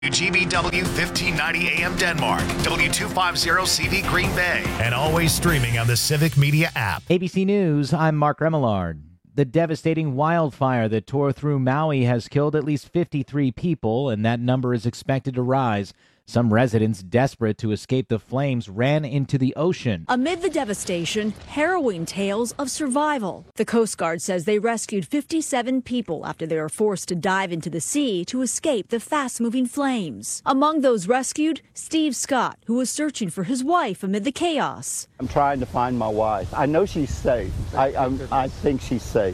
GBW 1590 AM Denmark, W250CV Green Bay, and always streaming on the Civic Media app. ABC News, I'm Mark Remillard. The devastating wildfire that tore through Maui has killed at least 53 people, and that number is expected to rise. Some residents, desperate to escape the flames, ran into the ocean. Amid the devastation, harrowing tales of survival. The Coast Guard says they rescued 57 people after they were forced to dive into the sea to escape the fast-moving flames. Among those rescued, Steve Scott, who was searching for his wife amid the chaos. I'm trying to find my wife. I know she's safe. I think she's safe.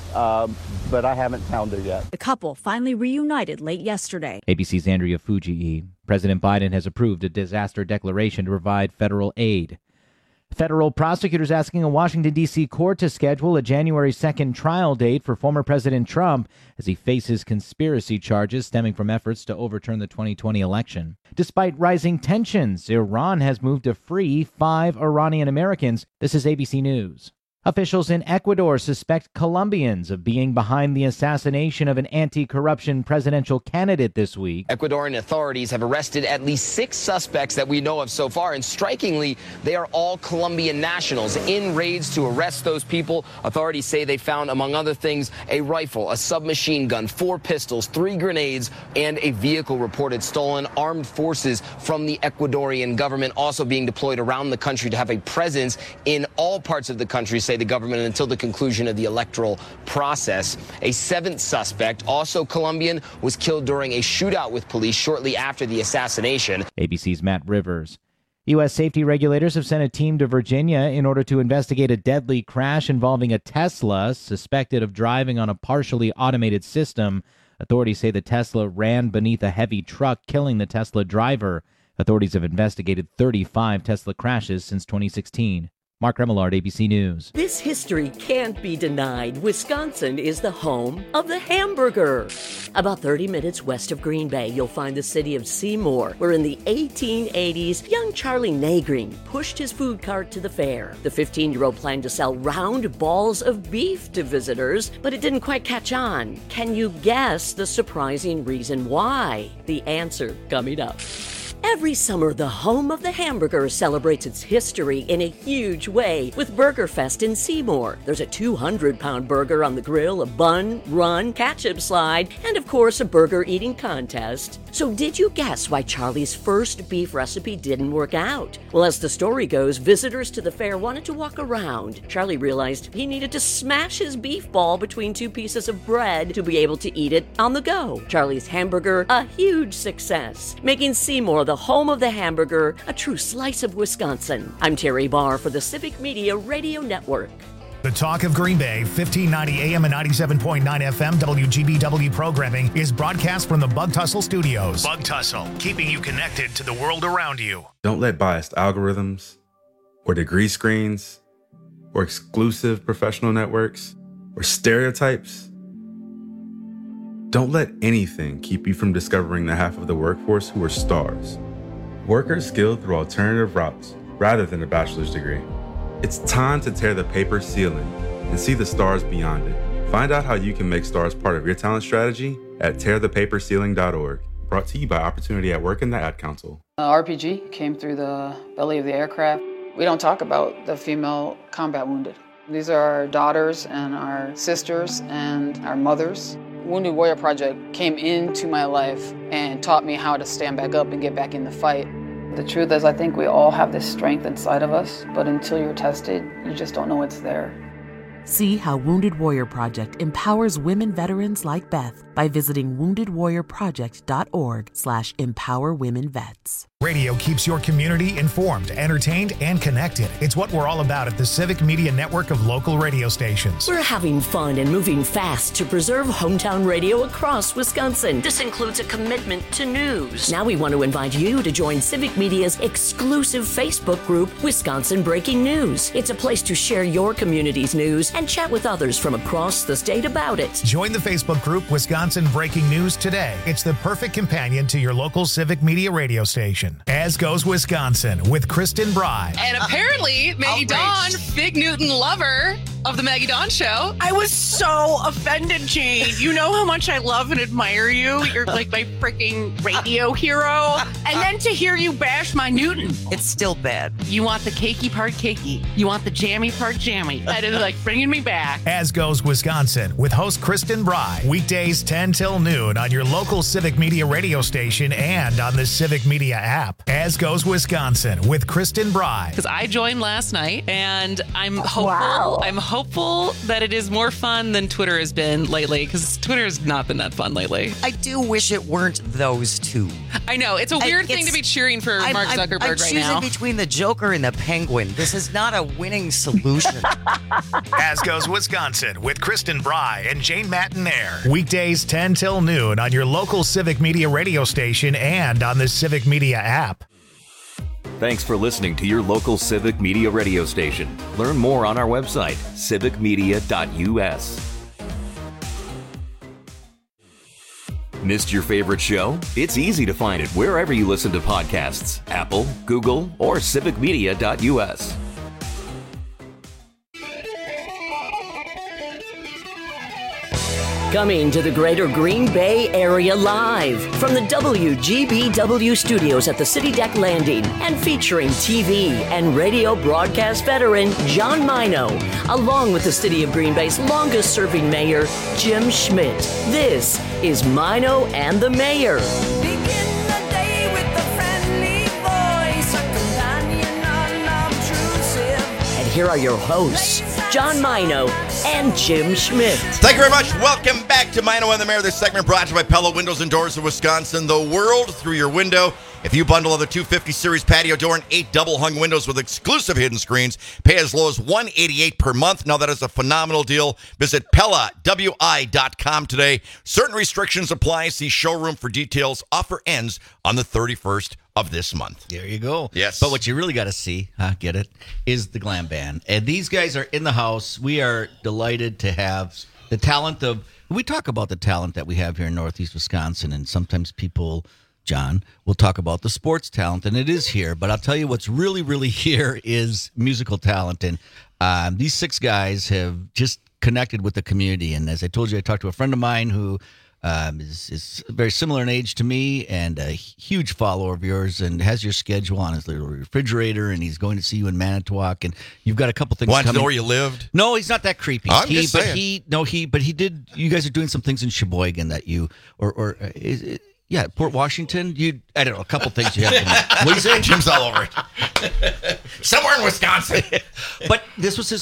But I haven't found her yet. The couple finally reunited late yesterday. ABC's Andrea Fujii. President Biden has approved a disaster declaration to provide federal aid. Federal prosecutors asking a Washington, D.C. court to schedule a January 2nd trial date for former President Trump as he faces conspiracy charges stemming from efforts to overturn the 2020 election. Despite rising tensions, Iran has moved to free 5 Iranian Americans. This is ABC News. Officials in Ecuador suspect Colombians of being behind the assassination of an anti-corruption presidential candidate this week. Ecuadorian authorities have arrested at least 6 suspects that we know of so far, and strikingly, they are all Colombian nationals. In raids to arrest those people, authorities say they found, among other things, a rifle, a submachine gun, 4 pistols, 3 grenades, and a vehicle reported stolen. Armed forces from the Ecuadorian government also being deployed around the country to have a presence in all parts of the country, say the government, until the conclusion of the electoral process. A 7th suspect, also Colombian, was killed during a shootout with police shortly after the assassination. ABC's Matt Rivers. U.S. safety regulators have sent a team to Virginia in order to investigate a deadly crash involving a Tesla suspected of driving on a partially automated system. Authorities say the Tesla ran beneath a heavy truck, killing the Tesla driver. Authorities have investigated 35 Tesla crashes since 2016. Mark Remillard, ABC News. This history can't be denied. Wisconsin is the home of the hamburger. About 30 minutes west of Green Bay, you'll find the city of Seymour, where in the 1880s, young Charlie Nagreen pushed his food cart to the fair. The 15-year-old planned to sell round balls of beef to visitors, but it didn't quite catch on. Can you guess the surprising reason why? The answer coming up. Every summer, the home of the hamburger celebrates its history in a huge way with Burger Fest in Seymour. There's a 200-pound burger on the grill, a bun, run, ketchup slide, and of course, a burger eating contest. So did you guess why Charlie's first beef recipe didn't work out? Well, as the story goes, visitors to the fair wanted to walk around. Charlie realized he needed to smash his beef ball between 2 pieces of bread to be able to eat it on the go. Charlie's hamburger, a huge success, making Seymour the home of the hamburger, a true slice of Wisconsin. I'm Terry Barr for the Civic Media Radio Network. The Talk of Green Bay, 1590 AM and 97.9 FM WGBW programming is broadcast from the Bug Tussle Studios. Bug Tussle, keeping you connected to the world around you. Don't let biased algorithms or degree screens or exclusive professional networks or stereotypes. Don't let anything keep you from discovering the half of the workforce who are stars. Workers skilled through alternative routes rather than a bachelor's degree. It's time to tear the paper ceiling and see the stars beyond it. Find out how you can make stars part of your talent strategy at tearthepaperceiling.org. Brought to you by Opportunity at Work and the Ad Council. RPG came through the belly of the aircraft. We don't talk about the female combat wounded. These are our daughters and our sisters and our mothers. Wounded Warrior Project came into my life and taught me how to stand back up and get back in the fight. The truth is, I think we all have this strength inside of us, but until you're tested, you just don't know it's there. See how Wounded Warrior Project empowers women veterans like Beth by visiting woundedwarriorproject.org/empowerwomenvets. Radio keeps your community informed, entertained, and connected. It's what we're all about at the Civic Media Network of local radio stations. We're having fun and moving fast to preserve hometown radio across Wisconsin. This includes a commitment to news. Now we want to invite you to join Civic Media's exclusive Facebook group, Wisconsin Breaking News. It's a place to share your community's news and chat with others from across the state about it. Join the Facebook group Wisconsin Breaking News today. It's the perfect companion to your local Civic Media radio station. As Goes Wisconsin with Kristen Bry. And apparently, Maggie Dawn, Big Newton lover, of the Maggie Dawn Show. I was so offended, Jade. You know how much I love and admire you. You're like my freaking radio hero. And then to hear you bash my Newton. It's still bad. You want the cakey part cakey. You want the jammy part jammy. That is like bringing me back. As Goes Wisconsin with host Kristen Bry. Weekdays 10 till noon on your local Civic Media radio station and on the Civic Media app. As Goes Wisconsin with Kristen Bry. Because I joined last night, and I'm hopeful. Wow. I'm hopeful that it is more fun than Twitter has been lately, because Twitter has not been that fun lately. I do wish it weren't those two. I know. It's a weird thing to be cheering for Mark Zuckerberg I'm right now. choosing between the Joker and the Penguin. This is not a winning solution. As Goes Wisconsin with Kristen Bry and Jane Matinaire. Weekdays 10 till noon on your local Civic Media radio station and on the Civic Media app. Thanks for listening to your local Civic Media radio station. Learn more on our website, civicmedia.us. Missed your favorite show? It's easy to find it wherever you listen to podcasts. Apple, Google, or civicmedia.us. Coming to the greater Green Bay area live from the WGBW studios at the City Deck Landing and featuring TV and radio broadcast veteran John Mino, along with the City of Green Bay's longest serving mayor, Jim Schmidt. This is Mino and the Mayor. And here are your hosts, John Mino and Jim Schmidt. Thank you very much. Welcome back to Mino and the Mayor. This segment brought to you by Pella Windows and Doors of Wisconsin. The world through your window. If you bundle of the 250 series patio door and 8 double-hung windows with exclusive hidden screens, pay as low as $188 per month. Now that is a phenomenal deal. Visit PellaWI.com today. Certain restrictions apply. See showroom for details. Offer ends on the 31st of this month. There you go. Yes. But what you really got to see, get it, is the glam band. And these guys are in the house. We are delighted to have the talent of, we talk about the talent that we have here in Northeast Wisconsin, and sometimes people, John, will talk about the sports talent, and it is here. But I'll tell you what's really, really here is musical talent. And these 6 guys have just connected with the community. And as I told you, I talked to a friend of mine who is very similar in age to me and a huge follower of yours and has your schedule on his little refrigerator, and he's going to see you in Manitowoc, and you've got a couple things Want coming. to know where you lived? No, he's not that creepy. I'm just saying. But he did. You guys are doing some things in Sheboygan that you is it, yeah, Port Washington. I don't know, a couple things you have. What do you say? Jim's all over it. Somewhere in Wisconsin. But this was his.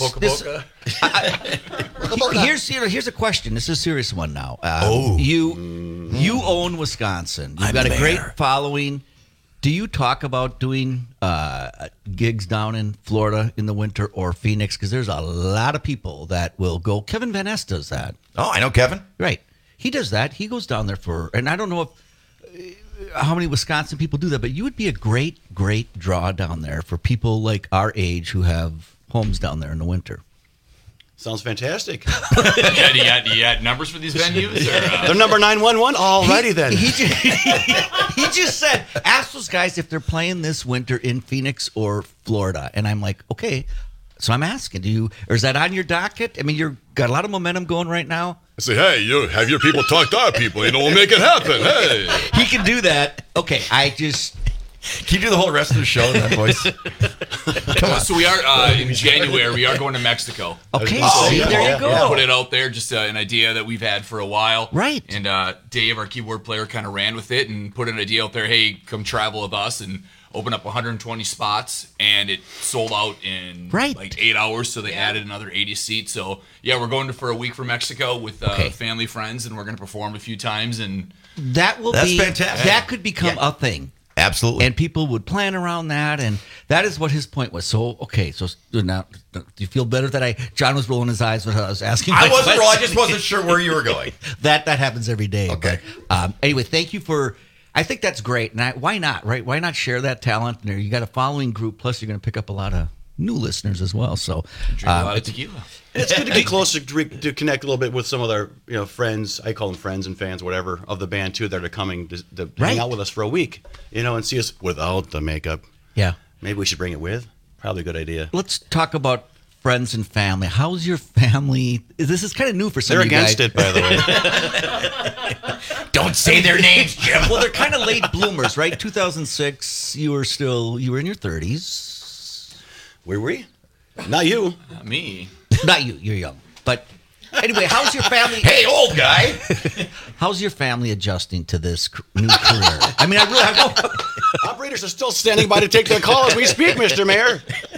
Here's a question. This is a serious one now. You own Wisconsin. You've got a great following. Do you talk about doing gigs down in Florida in the winter or Phoenix? Because there's a lot of people that will go. Kevin Van Ness does that. Oh, I know Kevin. Right. He does that. He goes down there and I don't know how many Wisconsin people do that, but you would be a great, great draw down there for people like our age who have homes down there in the winter. Sounds fantastic. Yeah, do you got numbers for these venues? Or, They're number 911 already then. He just said, ask those guys if they're playing this winter in Phoenix or Florida. And I'm like, okay. So I'm asking, or is that on your docket? I mean, you've got a lot of momentum going right now. I say, hey, you have your people talk to our people. We'll make it happen. Hey. He can do that. Okay, Can you do the whole rest of the show in that voice? Come on. So we are, in January, we are going to Mexico. Okay, there you go. We'll put it out there, just an idea that we've had for a while. Right. And Dave, our keyboard player, kind of ran with it and put an idea out there, hey, come travel with us and open up 120 spots, and it sold out in like 8 hours, so they added another 80 seats. So, yeah, we're going for a week for Mexico with family, friends, and we're going to perform a few times. And that's fantastic. That could become a thing. Absolutely. And people would plan around that, and that is what his point was. So, okay, so now, do you feel better that John was rolling his eyes when I was asking? I wasn't rolling, I just wasn't sure where you were going. That happens every day. Okay. But, anyway, thank you for, I think that's great. And why not, right? Why not share that talent? And you got a following group, plus you're going to pick up a lot of new listeners as well. So drink a lot of tequila. It's good to get closer to connect a little bit with some of our friends. I call them friends and fans, whatever, of the band too, that are coming to hang out with us for a week, and see us without the makeup. Yeah, maybe we should bring it with. Probably a good idea. Let's talk about friends and family. How's your family? This is kind of new for some They're of you guys. against it, by the way. Don't say their names, Jim. Well, they're kind of late bloomers, right? 2006, you were in your 30s. Where were we? Not you. Not me. Not you. You're young. But anyway, how's your family? Hey, old guy. How's your family adjusting to this new career? I mean, I really have Operators are still standing by to take their call as we speak, Mr. Mayor.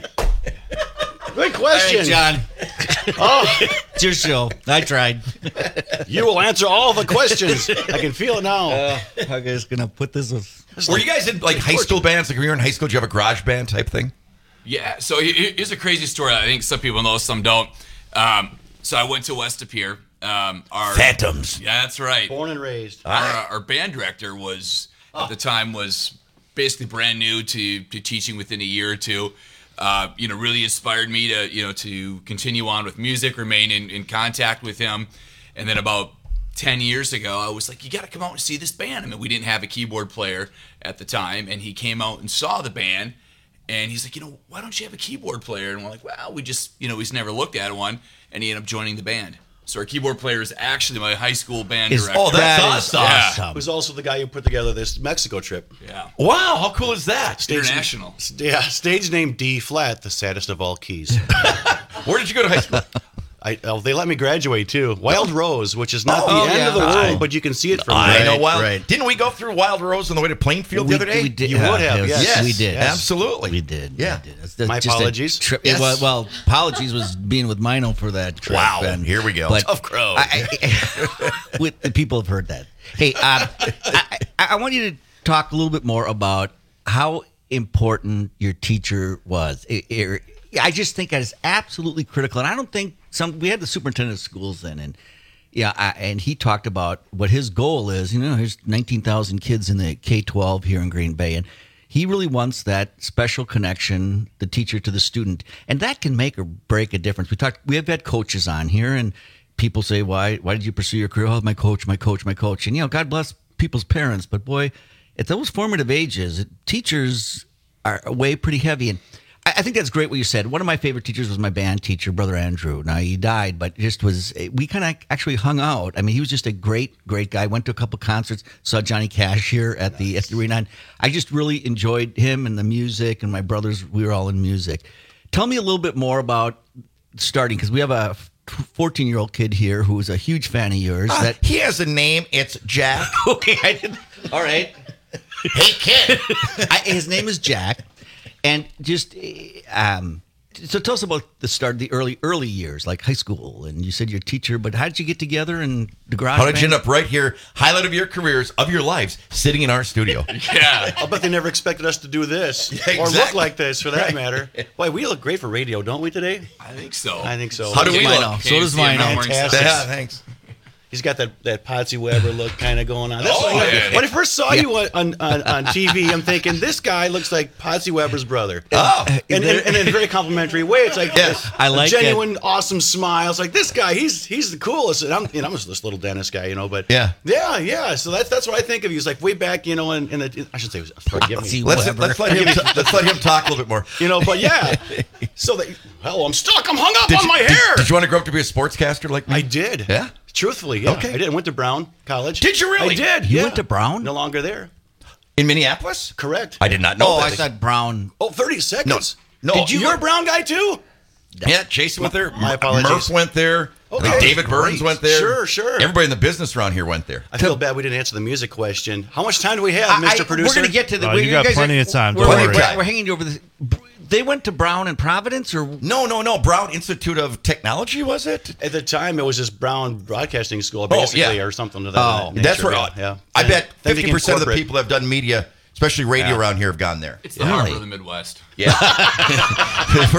Good question. Hey, John. Oh, it's your show. I tried. You will answer all the questions. I can feel it now. I'm just going to put this with... Were you guys in like high school bands? Like when you were in high school, did you have a garage band type thing? Yeah, so here's a crazy story. I think some people know, some don't. So I went to West Appear. Our Phantoms. Yeah, that's right. Born and raised. Our band director at the time was basically brand new to teaching within a year or two. Really inspired me to continue on with music, remain in contact with him. And then about 10 years ago, I was like, you got to come out and see this band. I mean, we didn't have a keyboard player at the time, and he came out and saw the band. And he's like, why don't you have a keyboard player? And we're like, well, we just, he's never looked at one. And he ended up joining the band. So our keyboard player is actually my high school band director. Oh, that's awesome. Yeah. Who's also the guy who put together this Mexico trip. Yeah. Wow, how cool is that? International. Yeah, stage name D flat, the saddest of all keys. Where did you go to high school? They let me graduate too. Wild Rose, which is not the end of the world, but you can see it from I there. know Wild. Right. Didn't we go through Wild Rose on the way to Plainfield the other day? We did. You would have, yes. We did. Yes. Absolutely. We did. Yeah. We did. My just apologies. Yes. Well, apologies was being with Mino for that trip. Wow. And, Here we go. But Tough crowd. The people have heard that. Hey, I want you to talk a little bit more about how important your teacher was. I just think that is absolutely critical, and I don't think we had the superintendent of schools then, and and he talked about what his goal is. There's 19,000 kids in the K-12 here in Green Bay, and he really wants that special connection, the teacher to the student, and that can make or break a difference. We have had coaches on here, and people say, "Why did you pursue your career?" Oh, my coach. And God bless people's parents, but boy, at those formative ages, teachers are weigh pretty heavy. And I think that's great what you said. One of my favorite teachers was my band teacher, Brother Andrew. Now, he died, but we kind of actually hung out. I mean, he was just a great, great guy. Went to a couple concerts, saw Johnny Cash here at the arena. And I just really enjoyed him and the music, and my brothers, we were all in music. Tell me a little bit more about starting, because we have a 14-year-old kid here who is a huge fan of yours. He has a name. It's Jack. Okay, all right. Hey, kid. His name is Jack. And just so tell us about the start, the early years, like high school. And you said your teacher, but how did you get together in the garage? How did you end up right here, highlight of your careers, of your lives, sitting in our studio? Yeah. I'll bet they never expected us to do this or look like this, for that matter. Boy, we look great for radio, don't we, today? I think so. How do we look? So does mine. Fantastic. Yeah, thanks. He's got that Patsy Weber look kind of going on. Yeah. When I first saw you on TV, I'm thinking, this guy looks like Patsy Weber's brother. Oh. And in a very complimentary way. It's like I like a genuine, awesome smile. It's like, this guy, he's the coolest. And I'm just this little Dennis guy, but yeah. So that's what I think of you. He's like way back, in the, I should say, forgive me. Let's let him talk a little bit more. But yeah. So I'm stuck. I'm hung up on my hair. Did you want to grow up to be a sportscaster like me? I did. Yeah. Truthfully, yeah. Okay. I did. I went to Brown College. Did you really? I did. You went to Brown? No longer there. In Minneapolis? Correct. I did not know that. I thought Brown. 30 seconds. No. Did you? You're a Brown guy too? Yeah, Jason went there. My apologies. Murph went there. Okay. I think David Burns went there. Sure. Everybody in the business around here went there. I feel bad we didn't answer the music question. How much time do we have, Mr. Producer? We're going to get to the... you got plenty of time. We're hanging you over this. They went to Brown in Providence, or no? Brown Institute of Technology, was it? At the time, it was just Brown Broadcasting School, basically, or something to that. That's right. Yeah. I bet 50% of the people that have done media, especially radio around here, have gone there. It's the heart of the Midwest. Yeah. For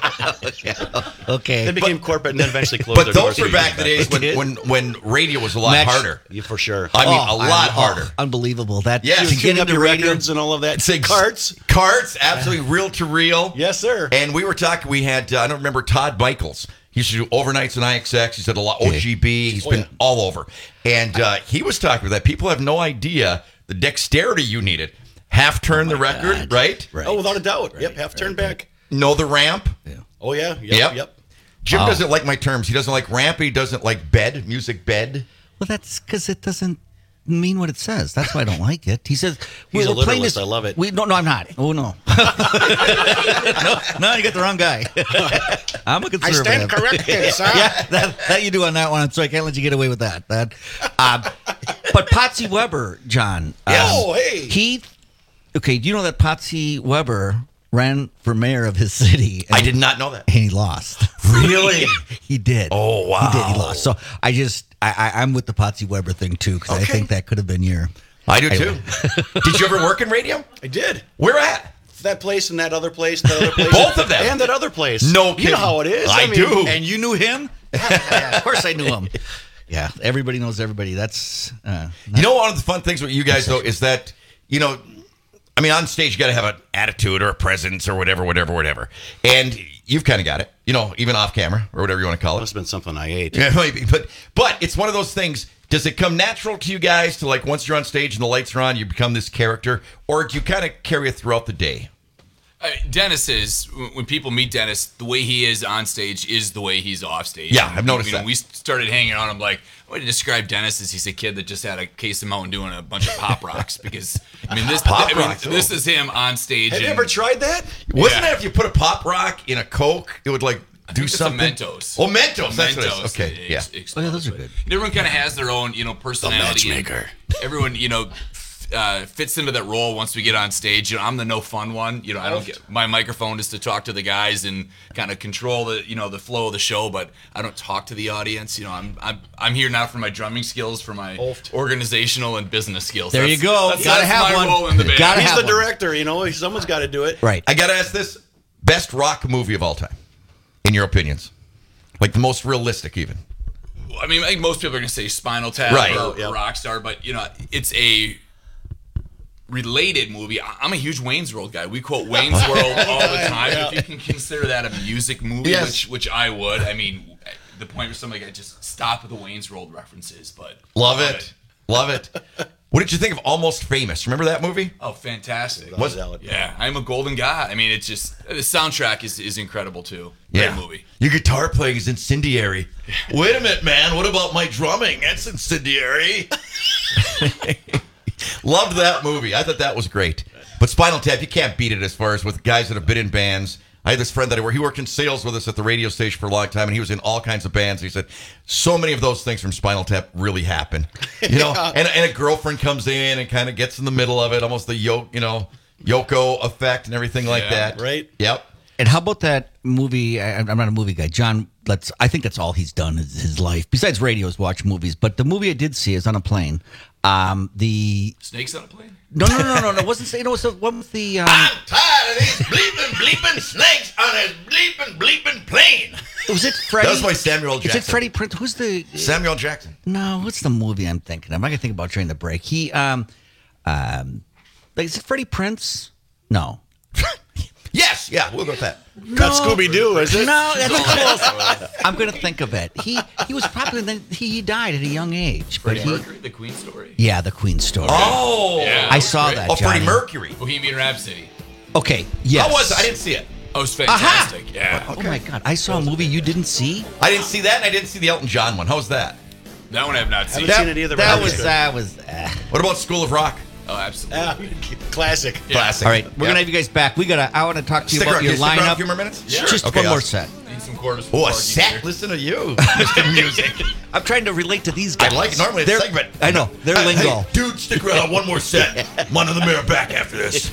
radio. Okay. They became corporate and then eventually closed But their those doors. were back the days when radio was a lot harder. Yeah, for sure. I mean, a lot harder. Unbelievable. That yes. to get into your radio records and all of that. Carts, absolutely reel to reel. Yes, sir. And we were talking. We had I don't remember Todd Michaels. He used to do overnights in IXX. He did a lot OGB. He's been all over. And he was talking about that. People have no idea the dexterity you needed. Half turn the record, right? Oh, without a doubt. Yep, half turn back. Know the ramp. Yeah. Oh, yeah. Yep. Jim doesn't like my terms. He doesn't like ramp. He doesn't like bed, music bed. Well, that's because it doesn't mean what it says. That's why I don't like it. He says, He's a we're playing literalist. this. I love it. No, I'm not. Oh, no. no, you got the wrong guy. I'm a conservative. I stand corrected, sir. Yeah, that you do on that one, so I can't let you get away with that. But Patsy Weber, John. Hey. Do you know that Patsy Weber ran for mayor of his city? I did not know that. And he lost. Really? He did. Oh, wow. He did. He lost. So I'm with the Patsy Weber thing, too, because I think that could have been your... I do, too. Did you ever work in radio? I did. Where at? That place and that other place, that other place. Both of them. And that other place. No kidding. You know how it is. I do. And you knew him? Yeah, of course I knew him. Yeah, everybody knows everybody. That's... you know, one of the fun things with you guys, though, is that, on stage, you got to have an attitude or a presence or whatever. And you've kind of got it, even off camera or whatever you want to call it. Must have been something I ate. Yeah, maybe. But it's one of those things. Does it come natural to you guys to, like, once you're on stage and the lights are on, you become this character? Or do you kind of carry it throughout the day? Dennis is, when people meet Dennis, the way he is on stage is the way he's off stage. Yeah, I've noticed that. When we started hanging out, I'm like, I want to describe Dennis as he's a kid that just had a case of Mountain Dew and a bunch of Pop Rocks. Because, this is him on stage. Have you ever tried that? Wasn't that if you put a Pop Rock in a Coke, it would, like, do something? Mentos. Oh, Mentos. That's what it is. Okay, yeah. Those are good. And everyone kind of has their own, personality. The matchmaker. Everyone, fits into that role once we get on stage. I'm the no fun one. I don't get my microphone is to talk to the guys and kind of control the the flow of the show, but I don't talk to the audience. I'm here now for my drumming skills, for my organizational and business skills. There you go. Gotta have my role in the band. He's the director. Someone's got to do it. Right. I got to ask this: best rock movie of all time, in your opinions, like the most realistic, even. I think most people are going to say Spinal Tap or Rockstar, but it's a related movie. I'm a huge Wayne's World guy. We quote Wayne's World all the time. If you can consider that a music movie, which I would. The point where somebody got just stop with the Wayne's World references, but love it. What did you think of Almost Famous? Remember that movie? Oh, fantastic! Was it? Yeah, I'm a golden guy. It's just the soundtrack is incredible too. Great movie. Your guitar playing is incendiary. Wait a minute, man. What about my drumming? That's incendiary. Loved that movie. I thought that was great. But Spinal Tap, you can't beat it as far as with guys that have been in bands. I had this friend he worked in sales with us at the radio station for a long time, and he was in all kinds of bands. He said, so many of those things from Spinal Tap really happen. And a girlfriend comes in and kind of gets in the middle of it, almost the Yoko effect and everything like that. Right. Yep. And how about that movie? I'm not a movie guy. John, I think that's all he's done is his life. Besides radio, is watch movies. But the movie I did see is on a plane. The Snakes on a plane? No. It wasn't. It was the one with the. I'm tired of these bleeping snakes on a bleeping plane. Was it Freddie? That was by Samuel L. Jackson. Is it Freddie Prinze? Who's the Samuel Jackson? No, what's the movie I'm thinking? I'm not gonna think about during the break. He is it Freddie Prinze? No. Yes, yeah, we'll go with that. Not Scooby-Doo, is it? No, that's close. I'm going to think of it. He was popular, then he died at a young age. Freddie Mercury, The Queen Story? Yeah, The Queen Story. Oh! Yeah, I saw that, Freddie Mercury. Bohemian Rhapsody. Okay, yes. How was it? I didn't see it. Oh, it was fantastic. Aha! Yeah. Okay. Oh, my God. I saw a movie you didn't see? I didn't see that, and I didn't see the Elton John one. How was that? That one I have not seen. I haven't seen it either. That was. What about School of Rock? Oh, absolutely. Classic. Yeah. Classic. All right, we're going to have you guys back. I want to talk to you about your lineup. A few more minutes? Yeah. Just one more set. Need some quarters. Oh, a set? Listen to you. Mr. Music. I'm trying to relate to these guys. I like it. Normally it's segment. I know. They're lingo. Hey, dude, stick around. One more set. Man of the Mirror back after this.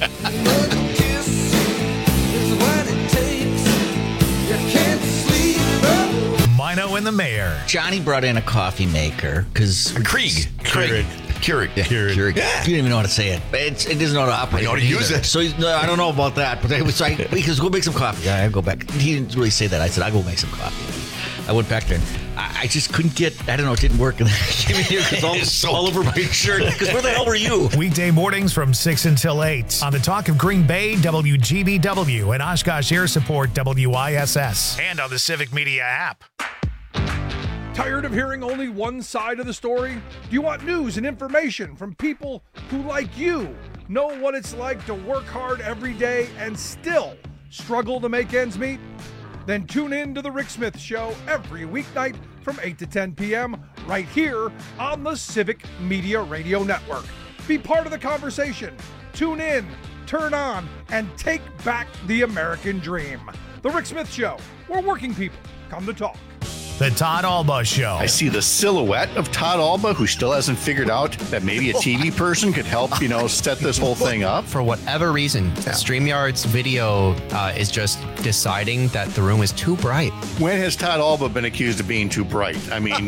Mino and the Mayor. Johnny brought in a coffee maker because Keurig. Yeah. You don't even know how to say it. It doesn't know how to operate. I know how to use it. So I don't know about that. But because go make some coffee. I go back. He didn't really say that. I said I'll go make some coffee. I went back there. I just couldn't get. I don't know. It didn't work. And I came in here because all over my shirt. Because where the hell were you? Weekday mornings from 6 until 8 on the Talk of Green Bay, WGBW, and Oshkosh Air Support, WISS, and on the Civic Media app. Tired of hearing only one side of the story? Do you want news and information from people who, like you, know what it's like to work hard every day and still struggle to make ends meet? Then tune in to The Rick Smith Show every weeknight from 8 to 10 p.m. right here on the Civic Media Radio Network. Be part of the conversation. Tune in, turn on, and take back the American dream. The Rick Smith Show, where working people come to talk. The Todd Alba Show. I see the silhouette of Todd Alba, who still hasn't figured out that maybe a TV person could help, set this whole thing up. For whatever reason, StreamYard's video is just deciding that the room is too bright. When has Todd Alba been accused of being too bright? I mean,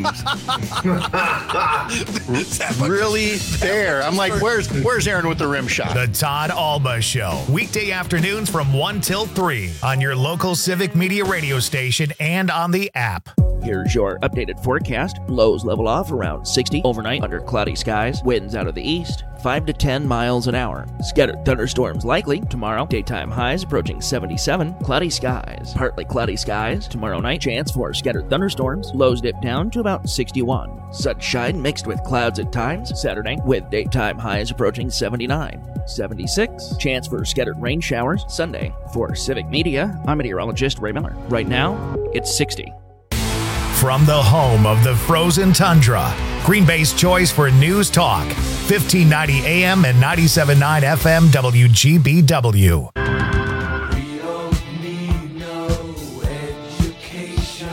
really there. I'm like, where's Aaron with the rim shot? The Todd Alba Show. Weekday afternoons from 1 till 3 on your local Civic Media radio station and on the app. Here's your updated forecast. Lows level off around 60 overnight under cloudy skies. Winds out of the east, 5 to 10 miles an hour. Scattered thunderstorms likely tomorrow. Daytime highs approaching 77. Cloudy skies. Partly cloudy skies tomorrow night. Chance for scattered thunderstorms. Lows dip down to about 61. Sunshine mixed with clouds at times Saturday, with daytime highs approaching 79. 76. Chance for scattered rain showers Sunday. For Civic Media, I'm meteorologist Ray Miller. Right now, it's 60. From the home of the frozen tundra, Green Bay's choice for news talk, 1590 AM and 97.9 FM WGBW. We don't need no education.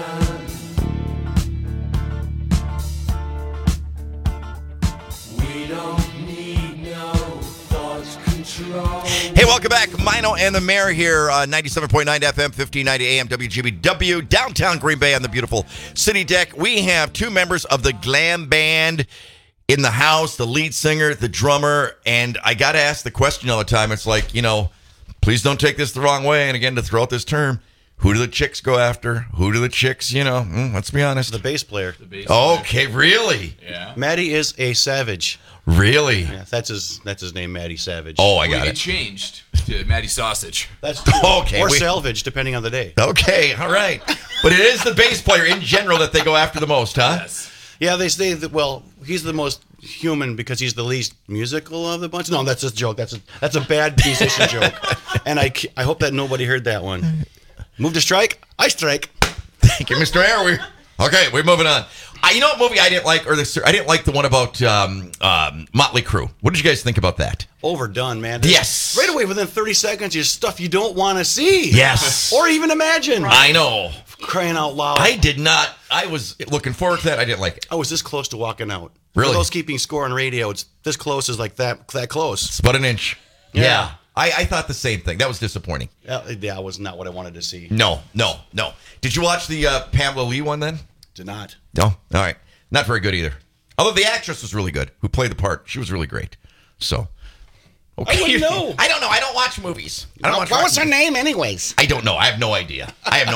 We don't need no thought control. Hey, welcome back. Mino and the Mayor here, 97.9 FM, 1590 AM, WGBW, downtown Green Bay on the beautiful city deck. We have two members of the glam band in the house, the lead singer, the drummer, and I got to ask the question all the time. It's like, please don't take this the wrong way. And again, to throw out this term, who do the chicks go after? Who do the chicks, let's be honest. The bass player. Okay, really? Yeah. Maddie is a savage. Really? Yeah, that's his name, Maddie Savage. Oh, I got it. Changed to Maddie Sausage. That's true. Okay. Or Salvage, depending on the day. Okay, all right. But it is the bass player in general that they go after the most, huh? Yes. Yeah, they say that, he's the most human because he's the least musical of the bunch. No, that's a joke. That's a bad musician joke. And I hope that nobody heard that one. Move to strike, I strike. Thank you, Mr. Air. Okay, we're moving on. You know what movie I didn't like? I didn't like the one about Motley Crue. What did you guys think about that? Overdone, man. Yes. Right away, within 30 seconds, there's stuff you don't want to see. Yes. Or even imagine. I know. Crying out loud. I did not. I was looking forward to that. I didn't like it. I was this close to walking out. Really? For those keeping score on radio, it's this close is like that close. It's about an inch. Yeah. I thought the same thing. That was disappointing. Yeah, it was not what I wanted to see. No. Did you watch the Pamela Lee one then? Did not. No? All right. Not very good either. Although the actress was really good, who played the part. She was really great. So, okay. I wouldn't know. I don't know. I don't watch movies. What was her name anyways? I don't know. I have no idea.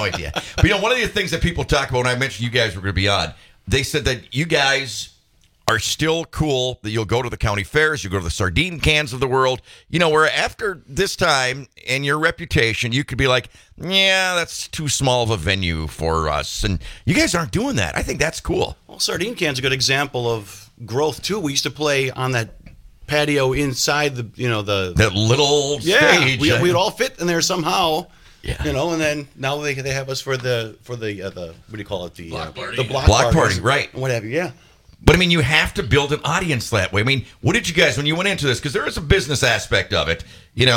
But one of the things that people talk about when I mentioned you guys were going to be on, they said that you guys are still cool, that you'll go to the county fairs, you go to the sardine cans of the world, where after this time and your reputation, you could be like, yeah, that's too small of a venue for us. And you guys aren't doing that. I think that's cool. Well, sardine can's a good example of growth, too. We used to play on that patio inside that little stage. We would all fit in there somehow. Yeah. And then now they have us for the what do you call it? The block party, right. What have you, yeah. But, you have to build an audience that way. What did you guys, when you went into this, because there is a business aspect of it,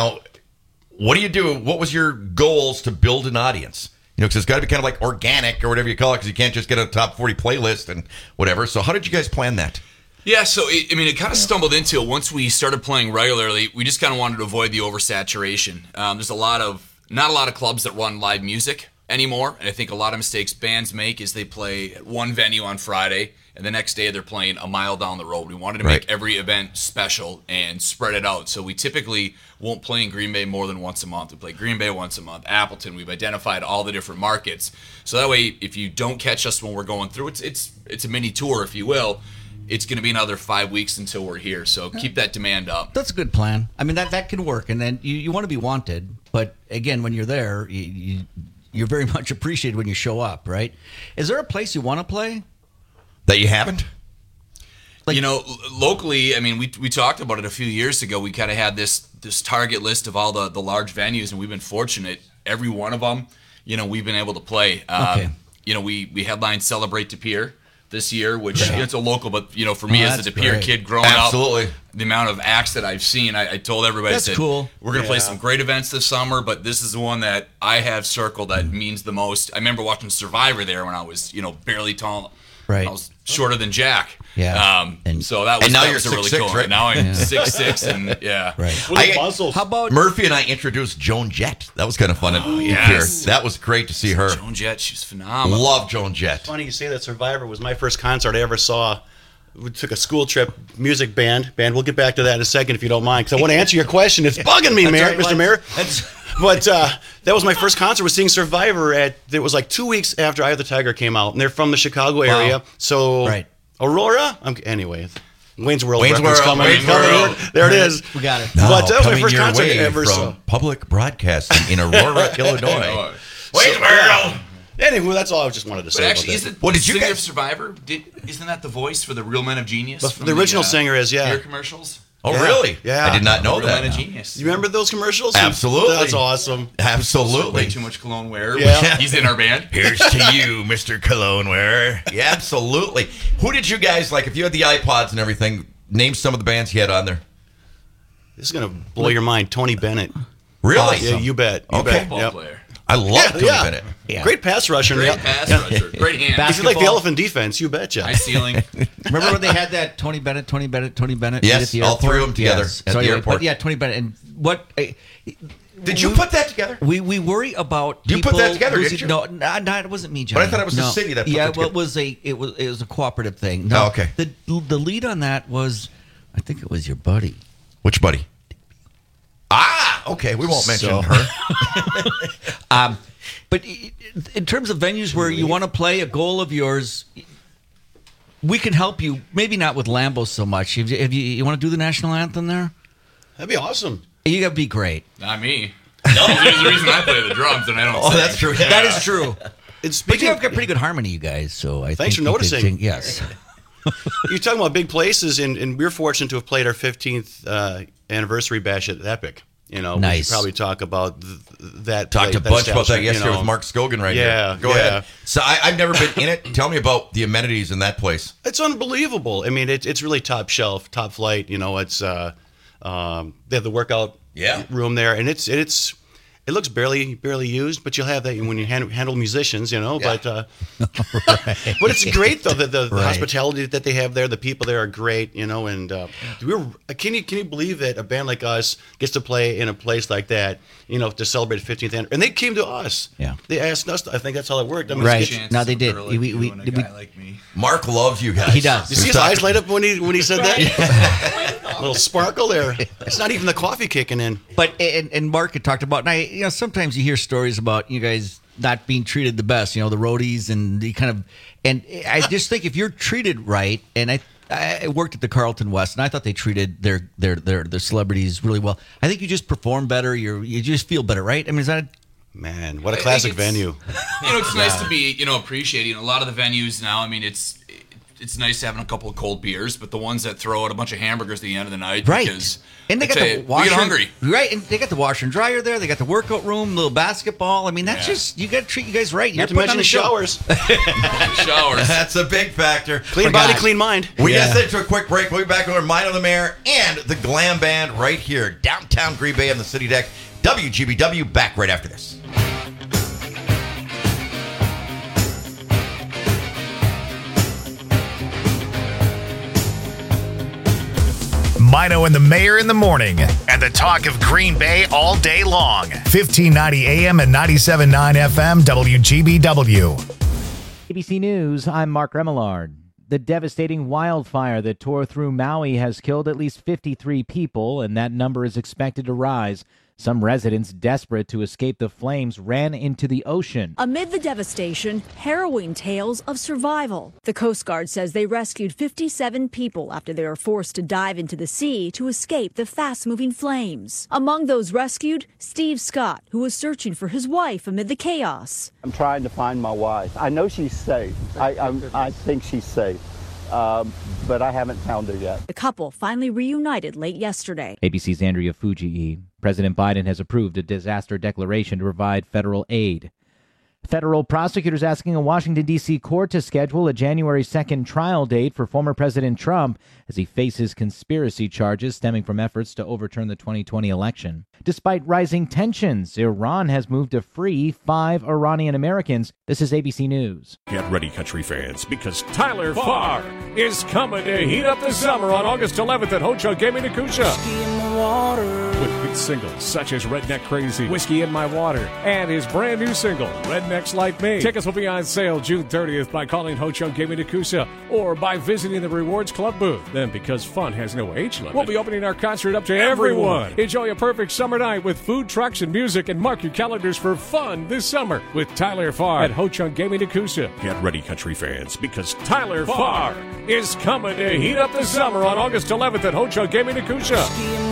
what do you do? What was your goals to build an audience? Because it's got to be kind of like organic or whatever you call it, because you can't just get a top 40 playlist and whatever. So how did you guys plan that? Yeah, so it kind of stumbled into it. Once we started playing regularly, we just kind of wanted to avoid the oversaturation. There's not a lot of clubs that run live music anymore, and I think a lot of mistakes bands make is they play at one venue on Friday, and the next day they're playing a mile down the road. We wanted to make every event special and spread it out. So we typically won't play in Green Bay more than once a month. We play Green Bay once a month. Appleton, we've identified all the different markets. So that way, if you don't catch us when we're going through, it's a mini tour, if you will. It's going to be another 5 weeks until we're here. So keep that demand up. That's a good plan. I mean, that could work. And then you want to be wanted. But again, when you're there, you're very much appreciated when you show up, right? Is there a place you want to play? That you haven't? Locally, we talked about it a few years ago. We kind of had this target list of all the large venues, and we've been fortunate. Every one of them we've been able to play. We headlined Celebrate De Pere this year, which it's a local, but for me as a De Pere kid growing up, the amount of acts that I've seen, I told everybody, That's I said, cool. we're going to play some great events this summer, but this is the one that I have circled that means the most. I remember watching Survivor there when I was, barely tall. Right. I was shorter than Jack. Yeah. So that was, and now that you're was a really 6'6", cool. right? Now I'm 6'6", and Right. How about Murphy and I introduced Joan Jett? That was kind of fun. yes. That was great to see her. Joan Jett, she's phenomenal. Love Joan Jett. Funny you say that. Survivor was my first concert I ever saw. We took a school trip, music band. We'll get back to that in a second if you don't mind, because I want to answer your question. It's bugging me, Mr. Mayor. But that was my first concert. Was seeing Survivor it was like 2 weeks after Eye of the Tiger came out, and they're from the Chicago area. So Aurora. Anyway, Wayne's World. Wayne's World. Coming. Wayne's World. There it is. We got it. But that was my Coming first your concert way ever from saw. Public Broadcasting in Aurora, Illinois. Wayne's World. Anyway, that's all I just wanted to But say. actually, about that. isn't the singer of Survivor? Isn't that the voice for the Real Men of Genius? The original singer is, beer commercials. Oh, really? Yeah. I did not know Real that. Men of Genius. You remember those commercials? Absolutely. That's awesome. Absolutely. Way too much cologne wear. Yeah. He's in our band. Here's to you, Mr. Cologne Wearer. Yeah, absolutely. Who did you guys like? If you had the iPods and everything, name some of the bands you had on there. This is gonna blow your mind. Tony Bennett. Really? Yeah, you bet. You Okay. bet. Football player. I love Tony Bennett. Yeah. Great pass rusher. Great pass rusher. Great hand. If you like the elephant defense, you betcha. High ceiling. Remember when they had that Tony Bennett? Yes, at the all three of airport? them together Yes. at the airport. But yeah, Tony Bennett. And what? Did you put that together? We worry about. You put people that together, losing- didn't you? No, it wasn't me, John. But I thought it was the city that put Yeah, that well, together. it was a cooperative thing. No, Oh, okay. The lead on that was, I think it was your buddy. Which buddy? Okay. We won't mention So- her. But in terms of venues where you want to play, a goal of yours, we can help you. Maybe not with Lambeau so much. If you want to do the national anthem there, That'd be awesome. you got to be great. Not me. No, there's a reason I play the drums and I don't. sing. That's true. That is true. It's But you speaking. have got pretty good harmony, you guys. So I Thanks think for you could noticing. sing- Yes. You're talking about big places, and we're fortunate to have played our 15th anniversary bash at Epic. We Nice. should probably talk about that. Talked a that bunch about that establishment, yesterday with Mark Scogan right Yeah, here. Go ahead. So I've never been in it. Tell me about the amenities in that place. It's unbelievable. I mean, it's really top shelf, top flight. It's they have the workout room there, and it looks barely used, but you'll have that when you handle musicians, But but it's great though. The hospitality that they have there, the people there are great, And can you believe that a band like us gets to play in a place like that, to celebrate 15th anniversary? And they came to us. Yeah, they asked us. I think that's how it worked. I mean, Right. No, they did. We Mark loves you guys. He does. You see his eyes light up when he said that? A little sparkle there. It's not even the coffee kicking in. But and Mark had talked about, and sometimes you hear stories about you guys not being treated the best, the roadies and the and I just think if you're treated right, and I worked at the Carlton West, and I thought they treated their celebrities really well. I think you just perform better. You just feel better, right? I mean, is that man? What a classic venue. It's nice to be appreciated. A lot of the venues now. I mean, it's nice having a couple of cold beers, but the ones that throw out a bunch of hamburgers at the end of the night, Right. Because and they got the we washer, get hungry. right? And they got the washer and dryer there. They got the workout room, little basketball. I mean, that's just you got to treat you guys right. Not to mention the showers. Showers. That's a big factor. Clean body, clean mind. We just head to a quick break. We'll be back with our Mind on the Mayor and the Glam Band right here, downtown Green Bay on the City Deck. WGBW back right after this. Mino and the Mayor in the morning, and the talk of Green Bay all day long. 1590 AM and 97.9 FM, WGBW. ABC News, I'm Mark Remillard. The devastating wildfire that tore through Maui has killed at least 53 people, and that number is expected to rise. Some residents, desperate to escape the flames, ran into the ocean. Amid the devastation, harrowing tales of survival. The Coast Guard says they rescued 57 people after they were forced to dive into the sea to escape the fast-moving flames. Among those rescued, Steve Scott, who was searching for his wife amid the chaos. I'm trying to find my wife. I know she's safe. I think she's safe. But I haven't found her yet. The couple finally reunited late yesterday. ABC's Andrea Fujii. President Biden has approved a disaster declaration to provide federal aid. Federal prosecutors asking a Washington, D.C. court to schedule a January 2nd trial date for former President Trump as he faces conspiracy charges stemming from efforts to overturn the 2020 election. Despite rising tensions, Iran has moved to free 5 Iranian Americans. This is ABC News. Get ready, country fans, because Tyler Farr is coming to heat up the summer on August 11th at Ho Chunk Gaming Nakusha. With hit singles such as Redneck Crazy, Whiskey in My Water, and his brand new single, Rednecks Like Me. Tickets will be on sale June 30th by calling Ho Chunk Gaming Nakusha or by visiting the Rewards Club booth. Then, because fun has no age limit, we'll be opening our concert up to everyone. Enjoy a perfect summer night with food trucks and music, and mark your calendars for fun this summer with Tyler Farr at Ho Chunk Gaming Nakusha. Get ready, country fans, because Tyler Farr is coming to heat up the summer on August 11th at Ho Chunk Gaming Nakusha.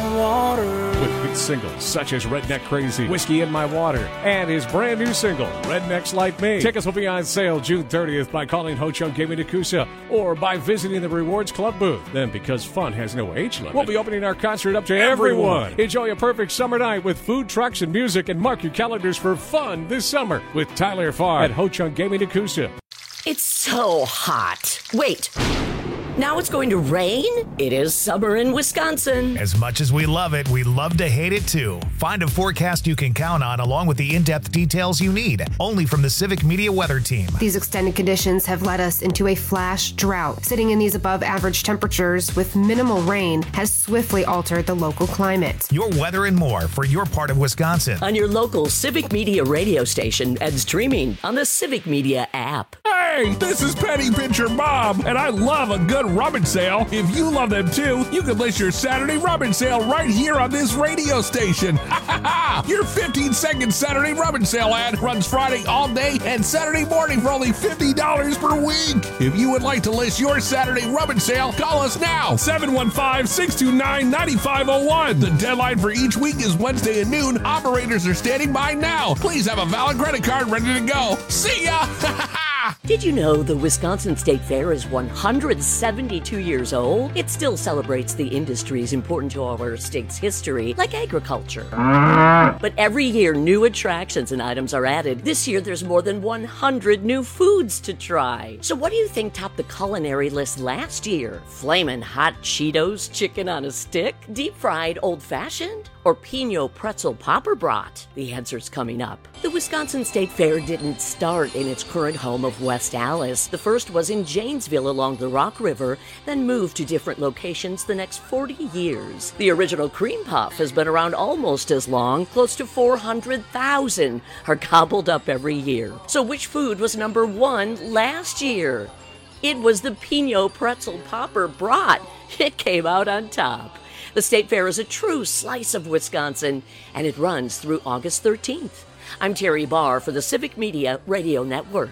With hit singles such as Redneck Crazy, Whiskey in My Water, and his brand new single, Rednecks Like Me. Tickets will be on sale June 30th by calling Ho Chunk Gaming Nakusha or by visiting the Rewards Club booth. Then, because fun has no age limit, we'll be opening our concert up to everyone. Enjoy a perfect summer night with food trucks and music, and mark your calendars for fun this summer with Tyler Farr at Ho Chunk Gaming Nakusha. It's so hot. Wait. Now it's going to rain? It is summer in Wisconsin. As much as we love it, we love to hate it too. Find a forecast you can count on along with the in-depth details you need, only from the Civic Media Weather Team. These extended conditions have led us into a flash drought. Sitting in these above average temperatures with minimal rain has swiftly altered the local climate. Your weather and more for your part of Wisconsin. On your local Civic Media radio station and streaming on the Civic Media app. Hey, this is Penny Pincher Bob, and I love a good rummage sale. If you love them too, you can list your Saturday rummage sale right here on this radio station. Your 15-second Saturday rummage sale ad runs Friday all day and Saturday morning for only $50 per week. If you would like to list your Saturday rummage sale, call us now, 715-629-9501. The deadline for each week is Wednesday at noon. Operators are standing by now. Please have a valid credit card ready to go. See ya! Did you know the Wisconsin State Fair is 172 years old? It still celebrates the industries important to our state's history, like agriculture. But every year, new attractions and items are added. This year, there's more than 100 new foods to try. So what do you think topped the culinary list last year? Flamin' hot Cheetos chicken on a stick? Deep-fried old-fashioned? Or Pinot pretzel popper brat? The answer's coming up. The Wisconsin State Fair didn't start in its current home of West Allis. The first was in Janesville along the Rock River, then moved to different locations the next 40 years. The original cream puff has been around almost as long. Close to 400,000 are gobbled up every year. So which food was number one last year? It was the Pinot pretzel popper brat. It came out on top. The State Fair is a true slice of Wisconsin, and it runs through August 13th. I'm Terry Barr for the Civic Media Radio Network.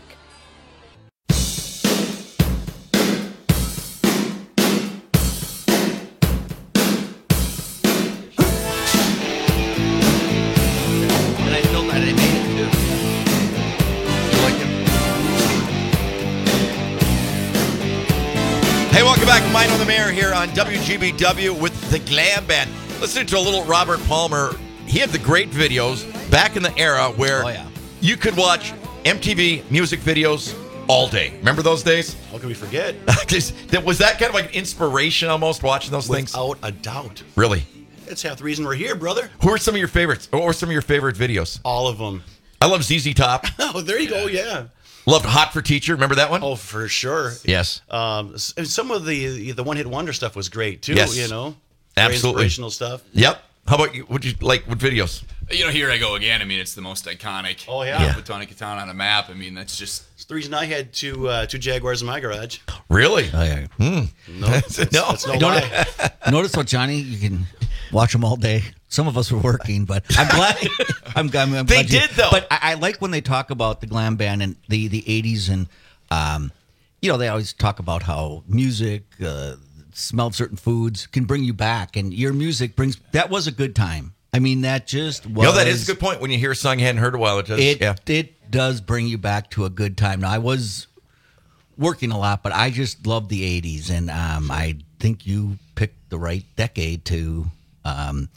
Hey, welcome back. Mine on the Mayor here on WGBW with the Glam Band. Listening to a little Robert Palmer. He had the great videos back in the era where you could watch MTV music videos all day. Remember those days? How can we forget? Was that kind of like an inspiration almost, watching those things? Without a doubt. Really? That's half the reason we're here, brother. Who are some of your favorites? What were some of your favorite videos? All of them. I love ZZ Top. Oh, there you go, yeah. Loved Hot for Teacher. Remember that one? Oh, for sure. Yes. Some of the one-hit wonder stuff was great, too, Yes. you know? Absolutely. Very inspirational stuff. Yep. How about you? What videos? You know, Here I Go Again. I mean, it's the most iconic. Oh, yeah. Put Town on a map. I mean, that's just... It's the reason I had two Jaguars in my garage. Really? Oh, yeah. No, that's no lie. Notice what, Johnny? You can watch them all day. Some of us were working, but I'm glad. I'm glad They did, though. But I like when they talk about the glam band and the 80s, and you know, they always talk about how music, smell of certain foods can bring you back, and your music brings. That was a good time. I mean, that just was. You know, that is a good point. When you hear a song you hadn't heard in a while, it does bring you back to a good time. Now, I was working a lot, but I just love the 80s, and I think you picked the right decade to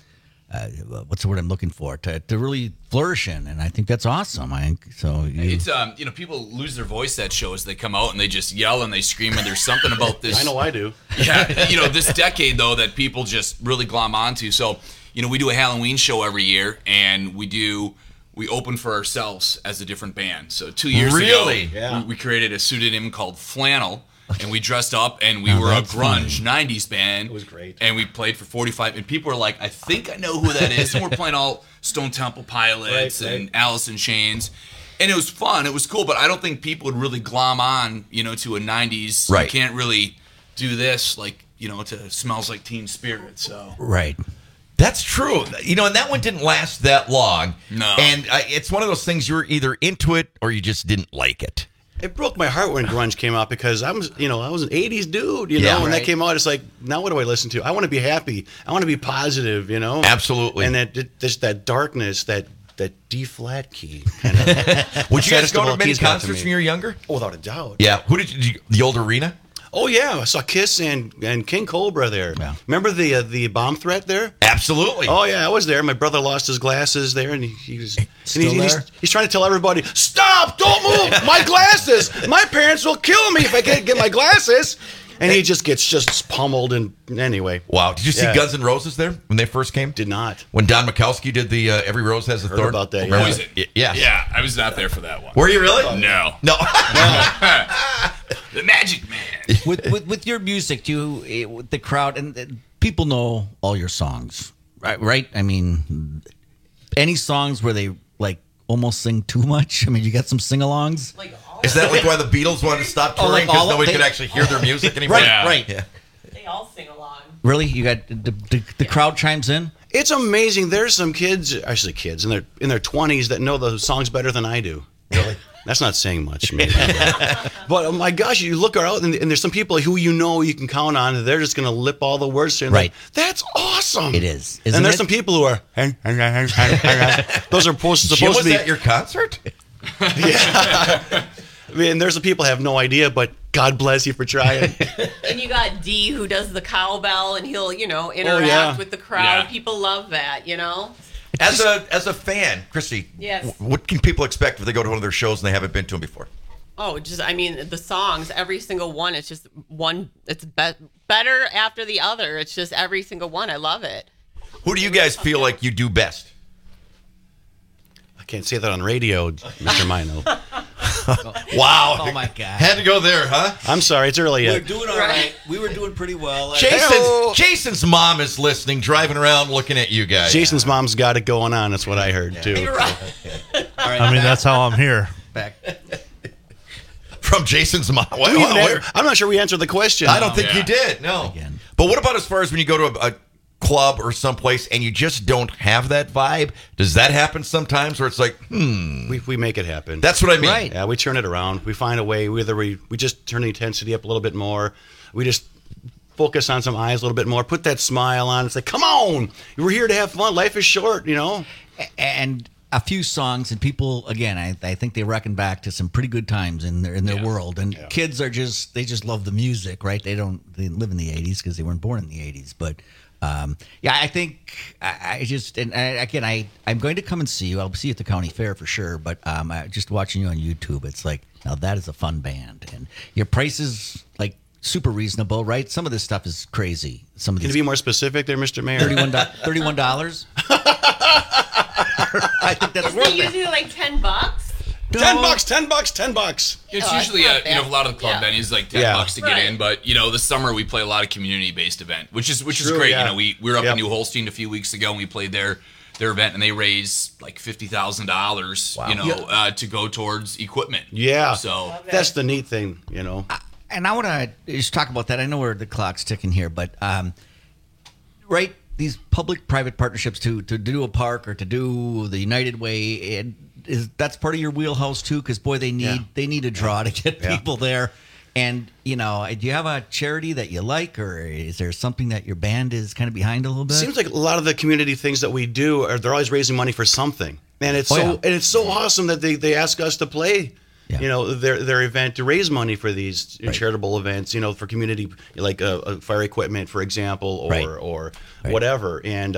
what's the word I'm looking for, to really flourish in, and I think that's awesome. It's people lose their voice at shows. They come out and they just yell and they scream, and there's something about this. I know I do. Yeah, this decade though that people just really glom onto. So we do a Halloween show every year, and we open for ourselves as a different band. So 2 years ago, we created a pseudonym called Flannel. And we dressed up, and we were a grunge 90s band. It was great. And we played for 45, and people were like, I think I know who that is. And we're playing all Stone Temple Pilots and Alice in Chains. And it was fun. It was cool, but I don't think people would really glom on, to a 90s. Right. You can't really do this, to Smells Like Teen Spirit. So. Right. That's true. And that one didn't last that long. No. And it's one of those things, you were either into it or you just didn't like it. It broke my heart when grunge came out because I was an 80s dude, when that came out, it's like, now what do I listen to? I want to be happy. I want to be positive, Absolutely. And that darkness, that D-flat key. Kind of Would you guys go to many concerts when you were younger? Oh, without a doubt. Yeah. Who did you, the old arena? Oh, yeah. I saw Kiss and King Cobra there. Yeah. Remember the bomb threat there? Absolutely. Oh, yeah. I was there. My brother lost his glasses there, and he's trying to tell everybody, stop! Don't move! My glasses! My parents will kill me if I can't get my glasses! And he just gets pummeled, and anyway. Wow. Did you see Guns N' Roses there when they first came? Did not. When Don Mikowski did the Every Rose Has a Thorn? Heard about that, Where was it? Yeah. Yeah, I was not there for that one. Were you really? No. No. The Magic Man. With your music, the crowd, and people know all your songs, right? I mean, any songs where they, almost sing too much? I mean, you got some sing-alongs? Is that why the Beatles wanted to stop touring? Because nobody could actually hear their music anymore? Right. Yeah. They all sing along. Really? You got the crowd chimes in? It's amazing. There's some kids, actually kids, in their 20s that know the songs better than I do. Really? That's not saying much, maybe. But oh my gosh, you look out and there's some people who you can count on, and they're just going to lip all the words to you. Right. That's awesome. It is. And there's some people who are, those are supposed to Jim, was be. at your concert? Yeah. I mean, there's some people have no idea, but God bless you for trying. And you got D who does the cowbell, and he'll, interact with the crowd. Yeah. People love that, As a fan, Christy, yes. What can people expect if they go to one of their shows and they haven't been to them before? Oh, the songs, every single one, it's just one, it's better after the other. It's just every single one. I love it. Who do you guys feel like you do best? I can't say that on radio, Mr. Mino. Wow. Oh, my God. Had to go there, huh? I'm sorry, it's early yet. We're doing all right. We were doing pretty well. Jason's mom is listening, driving around looking at you guys. Jason's mom's got it going on. That's what I heard, too. You're right. I mean, that's how I'm here. Back. From Jason's mom. I'm not sure we answered the question. I don't think you did, no. Again. But what about as far as when you go to a club or someplace and you just don't have that vibe? Does that happen sometimes where it's like, We make it happen. That's what I mean. Right. Yeah, we turn it around. We find a way. Whether we just turn the intensity up a little bit more. We just focus on some eyes a little bit more. Put that smile on. It's like, come on. We're here to have fun. Life is short, And a few songs, and people, again, I think they reckon back to some pretty good times in their world. And kids are they just love the music, right? They didn't live in the 80s because they weren't born in the 80s. But I think I'm going to come and see you. I'll see you at the county fair for sure. But just watching you on YouTube, it's like, now that is a fun band, and your prices super reasonable, right? Some of this stuff is crazy. Can you be more specific there, Mr. Mayor? $31. I think that's worth it. Usually like $10. $10. It's usually a lot of the club venues like $10 to get in, but this summer we play a lot of community-based event, which is great. Yeah. We were up in New Holstein a few weeks ago and we played their event, and they raised like $50,000 to go towards equipment. Yeah. So that's the neat thing, And I want to just talk about that. I know where the clock's ticking here, but right, these public-private partnerships to do a park or to do the United Way, that's part of your wheelhouse too, because boy, they need a draw to get people there. And do you have a charity that you like, or is there something that your band is kind of behind a little bit? Seems like a lot of the community things that we do they're always raising money for something, and it's so awesome that they ask us to play you know, their event to raise money for these charitable events, you know, for community, like fire equipment, for example, or whatever. And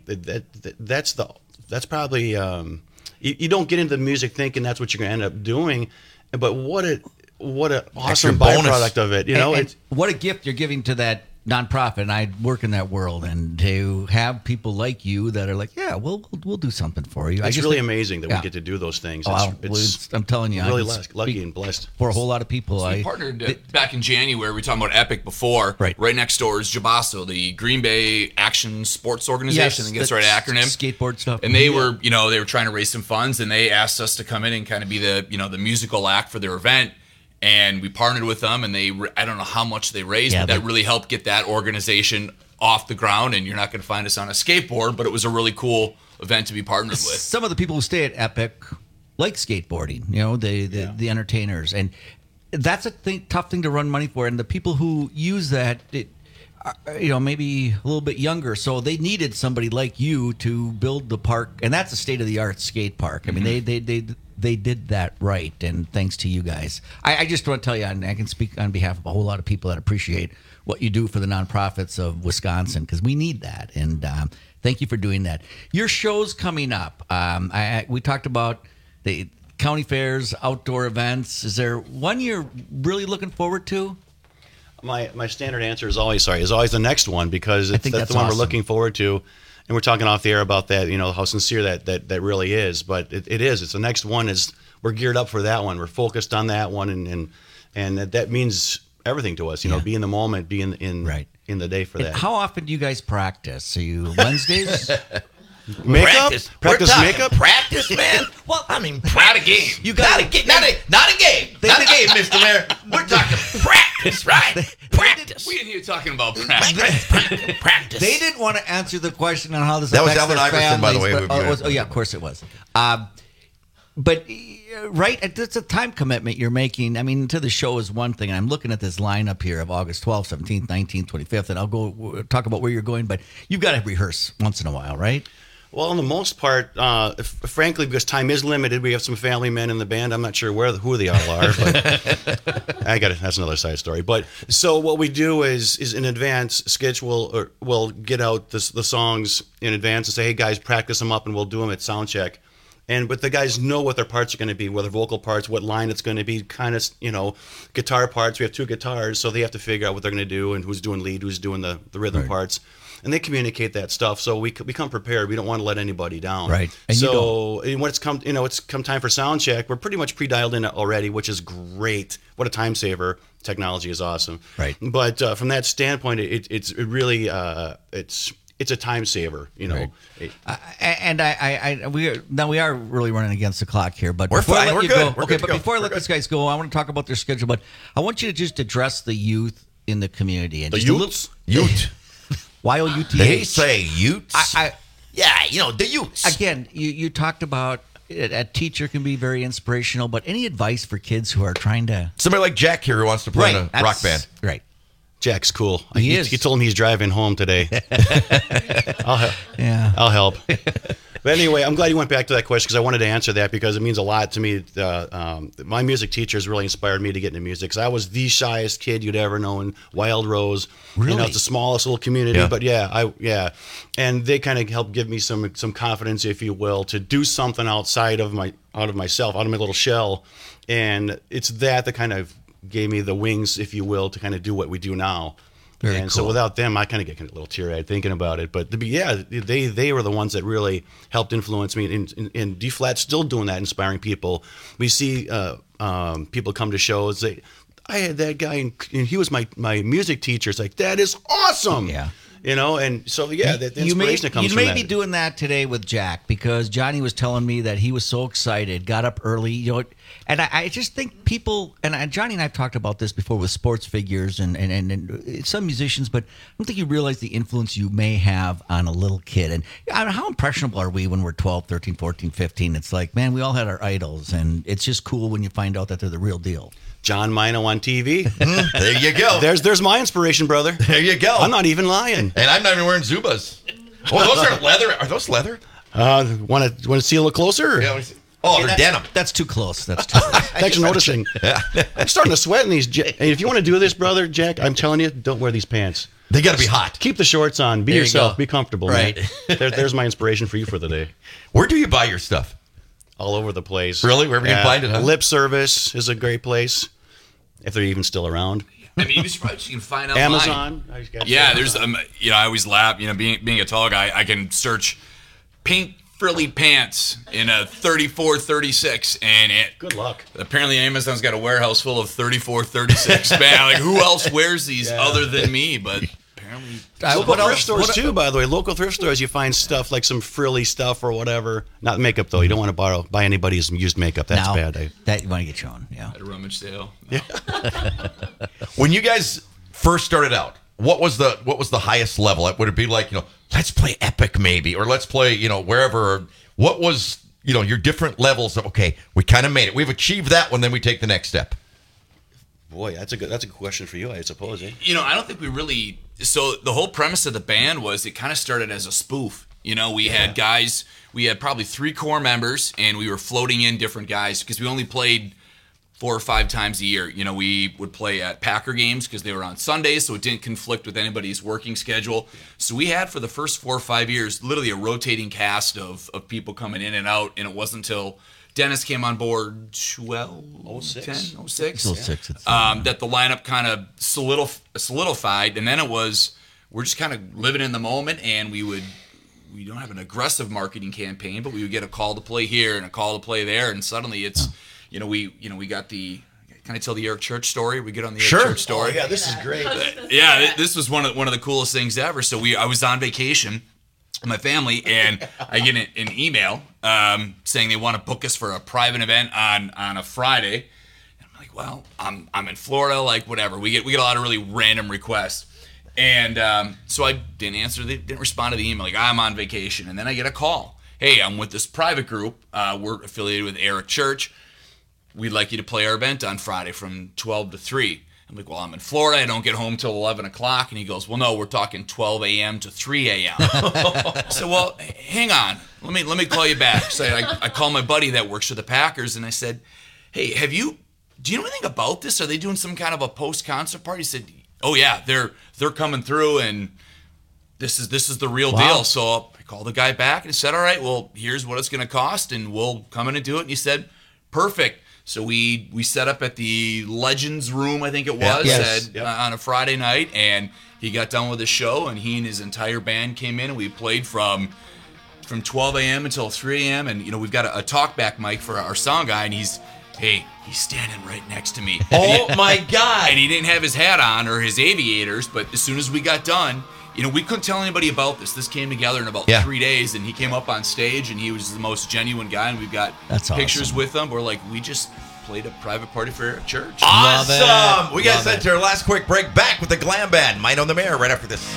that's probably you don't get into the music thinking that's what you're going to end up doing, but what an awesome byproduct of it, you know. And what a gift you're giving to that nonprofit, and I work in that world, and to have people like you that are like, yeah, we'll do something for you. It's really amazing that we get to do those things. I'm telling you, really lucky and blessed for a whole lot of people. So we partnered back in January. We were talking about Epic before. Right next door is Jabasso, the Green Bay Action Sports Organization. I think that's the right acronym. Skateboard stuff. And they were, you know, they were trying to raise some funds, and they asked us to come in and kind of be the, you know, the musical act for their event. And we partnered with them, and I don't know how much they raised, but that really helped get that organization off the ground. And you're not going to find us on a skateboard, but it was a really cool event to be partnered with. Some of the people who stay at Epic like skateboarding, you know, the entertainers. And that's a tough thing to run money for. And the people who use that, you know, maybe a little bit younger, so they needed somebody like you to build the park. And that's a state-of-the-art skate park. I mean, they did that right, and thanks to you guys. I just want to tell you, and I can speak on behalf of a whole lot of people that appreciate what you do for the nonprofits of Wisconsin, because we need that, and thank you for doing that. Your show's coming up. We talked about the county fairs, outdoor events. Is there one you're really looking forward to? My standard answer is always the next one, because that's the one we're looking forward to. And we're talking off the air about that, you know, how sincere that really is. But it is. It's the next one. We're geared up for that one. We're focused on that one, and that means everything to us. You know, be in the moment, be in the day for that. How often do you guys practice? Are you Wednesdays? Makeup? Practice makeup? Practice, man. Well, I mean, not a game. You got to get not a game. Not a game, Mr. Mayor. We're talking practice, right? Practice. We didn't hear you talking about practice. Practice. They didn't want to answer the question on how this that was affects Alvin their Iverson, by the families, way. yeah, of course it was. But it's a time commitment you're making. I mean, to the show is one thing, and I'm looking at this lineup here of August 12th, 17th, 19th, 25th, and I'll go talk about where you're going. But you've got to rehearse once in a while, right? Well, on the most part, frankly, because time is limited, we have some family men in the band. I'm not sure who they all are, but that's another side story. But so what we do is in advance, Skitch will get out the songs in advance and say, hey guys, practice them up, and we'll do them at sound check. But the guys know what their parts are going to be, whether vocal parts, what line it's going to be, kind of, you know, guitar parts. We have 2 guitars, so they have to figure out what they're going to do and who's doing lead, who's doing the rhythm parts. And they communicate that stuff, so we come prepared. We don't want to let anybody down. Right. And so when it's come time for sound check, we're pretty much pre-dialed in already, which is great. What a time saver! Technology is awesome. Right. But from that standpoint, it's really it's a time saver. You know. Right. We are really running against the clock here, but we're fine. We're good. Before I let these guys go, I want to talk about their schedule. But I want you to just address the youth in the community and the youth. YOUTH. They say youths. Yeah, you know, the youths. Again, you talked about a teacher can be very inspirational, but any advice for kids who are trying to... Somebody like Jack here who wants to play in a rock band. Right. Jack's cool. He is. You told him he's driving home today. I'll help. But anyway, I'm glad you went back to that question, because I wanted to answer that, because it means a lot to me. My music teachers really inspired me to get into music, because I was the shyest kid you'd ever know in Wild Rose. Really? You know, it's the smallest little community, but and they kind of helped give me some confidence, if you will, to do something outside of myself, out of my little shell, and it's that kind of gave me the wings, if you will, to kind of do what we do now. Very cool. So without them, I kind of get a little teary-eyed thinking about it. But they were the ones that really helped influence me. And D-Flat's still doing that, inspiring people. We see people come to shows. I had that guy, and he was my music teacher. It's like, that is awesome. Yeah. You know, and so, the inspiration that comes from that. You may be doing that today with Jack, because Johnny was telling me that he was so excited, got up early, you know, and I just think people, and Johnny and I have talked about this before with sports figures and some musicians, but I don't think you realize the influence you may have on a little kid. And I mean, how impressionable are we when we're 12, 13, 14, 15? It's like, man, we all had our idols, and it's just cool when you find out that they're the real deal. John Mino on TV. There you go. There's my inspiration, brother. There you go. I'm not even lying. And I'm not even wearing Zubas. Oh, those are leather. Are those leather? Want to see a little closer? Yeah, let me see. Oh, they're denim. That's too close. That's too close. Thanks for noticing. I'm starting to sweat in these. Hey, if you want to do this, brother, Jack, I'm telling you, don't wear these pants. They got to be hot. Keep the shorts on. Be There you yourself. go. Be comfortable. Right. Man. There's my inspiration for you for the day. Where do you buy your stuff? All over the place. Really? Wherever you can find it, huh? Lip Service is a great place, if they're even still around. I mean, you can find online. Amazon. Yeah, there's I always laugh. Being a tall guy, I can search pink frilly pants in a 34, 36, and good luck. Apparently, Amazon's got a warehouse full of 34, 36. Man, like who else wears these other than me? But apparently, local thrift stores too. By the way, local thrift stores, you find stuff like some frilly stuff or whatever. Not makeup though. You don't want to buy anybody's used makeup. That's No, bad. That you want to get your own. Yeah. At a rummage sale. When you guys first started out, what was the highest level? Would it be like, let's play Epic maybe, or let's play, wherever? What was, your different levels of, okay, we kind of made it. We've achieved that one, then we take the next step. Boy, that's a good question for you, I suppose. Eh? I don't think we really. So the whole premise of the band was it kind of started as a spoof. We had guys. We had probably 3 core members, and we were floating in different guys because we only played 4 or 5 times a year. We would play at Packer games because they were on Sundays, so it didn't conflict with anybody's working schedule. So we had, for the first 4 or 5 years, literally a rotating cast of people coming in and out, and it wasn't until Dennis came on board 06 that the lineup kind of solidified, and then it was, we're just kind of living in the moment, and we don't have an aggressive marketing campaign, but we would get a call to play here and a call to play there, and suddenly it's, we got the. Can I tell the Eric Church story? We get on the Eric Church story. Oh, yeah, this is great. This was one of the coolest things ever. So I was on vacation with my family, and I get an email saying they want to book us for a private event on a Friday. And I'm like, well, I'm in Florida, like whatever. We get a lot of really random requests. And so I didn't respond to the email. Like, I'm on vacation. And then I get a call. Hey, I'm with this private group. We're affiliated with Eric Church. We'd like you to play our event on Friday from 12 to 3. I'm like, well, I'm in Florida. I don't get home till 11 o'clock. And he goes, well, no, we're talking 12 a.m. to 3 a.m. So, well, hang on. Let me call you back. So I called my buddy that works for the Packers, and I said, hey, do you know anything about this? Are they doing some kind of a post-concert party? He said, oh, yeah, they're coming through, and this is the real deal. So I called the guy back, and he said, all right, well, here's what it's going to cost, and we'll come in and do it. And he said, perfect. So we set up at the Legends Room, I think it was, on a Friday night, and he got done with the show, and he and his entire band came in, and we played from 12 a.m. until 3 a.m., and, we've got a talkback mic for our sound guy, and he's standing right next to me. Oh, my God. And he didn't have his hat on or his aviators, but as soon as we got done, we couldn't tell anybody about this. This came together in about 3 days, and he came up on stage, and he was the most genuine guy, and we've got pictures with him. We're like, we just played a private party for Eric Church. Awesome! We got to send to our last quick break. Back with the Glam Band. Mind on the Mayor right after this.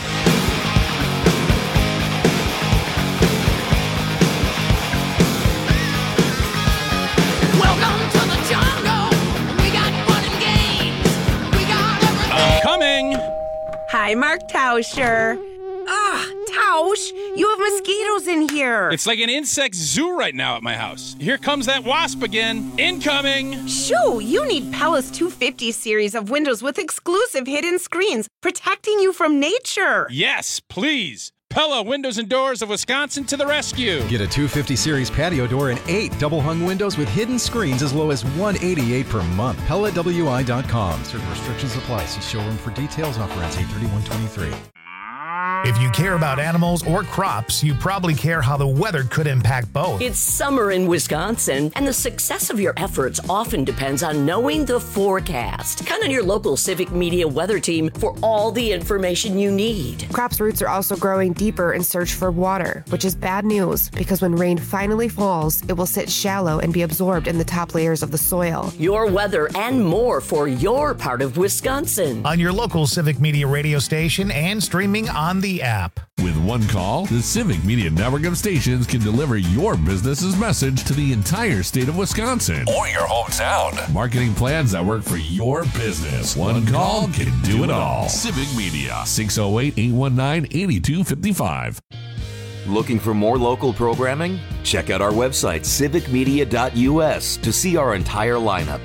Welcome to the jungle. We got fun and games. We got everything. Coming. Hi, Mark Tauscher. Tausch, you have mosquitoes in here. It's like an insect zoo right now at my house. Here comes that wasp again. Incoming. Shoo, you need Pella's 250 series of windows with exclusive hidden screens, protecting you from nature. Yes, please. Pella Windows and Doors of Wisconsin to the rescue. Get a 250 series patio door and 8 double-hung windows with hidden screens as low as $188 per month. PellaWI.com. Certain restrictions apply. See showroom for details. Offer ends 8/31/23. If you care about animals or crops, you probably care how the weather could impact both. It's summer in Wisconsin, and the success of your efforts often depends on knowing the forecast. Count on your local Civic Media weather team for all the information you need. Crops' roots are also growing deeper in search for water, which is bad news because when rain finally falls, it will sit shallow and be absorbed in the top layers of the soil. Your weather and more for your part of Wisconsin. On your local Civic Media radio station and streaming on the app. With one call, the Civic Media network of stations can deliver your business's message to the entire state of Wisconsin. Or your hometown. Marketing plans that work for your business. One call can do it all. Civic Media, 608-819-8255. Looking for more local programming? Check out our website, civicmedia.us, to see our entire lineup.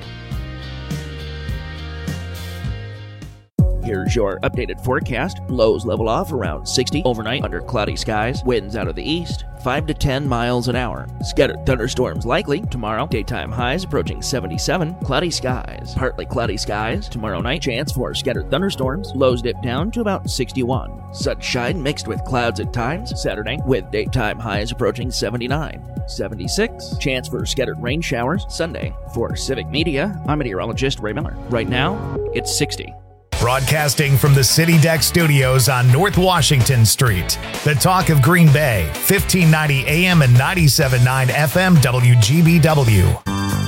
Here's your updated forecast. Lows level off around 60 overnight under cloudy skies. Winds out of the east, 5 to 10 miles an hour. Scattered thunderstorms likely tomorrow. Daytime highs approaching 77. Cloudy skies. Partly cloudy skies tomorrow night. Chance for scattered thunderstorms. Lows dip down to about 61. Sunshine mixed with clouds at times. Saturday with daytime highs approaching 79. 76. Chance for scattered rain showers. Sunday. For Civic Media, I'm meteorologist Ray Miller. Right now, it's 60. Broadcasting from the City Deck Studios on North Washington Street. The talk of Green Bay, 1590 AM and 97.9 FM WGBW.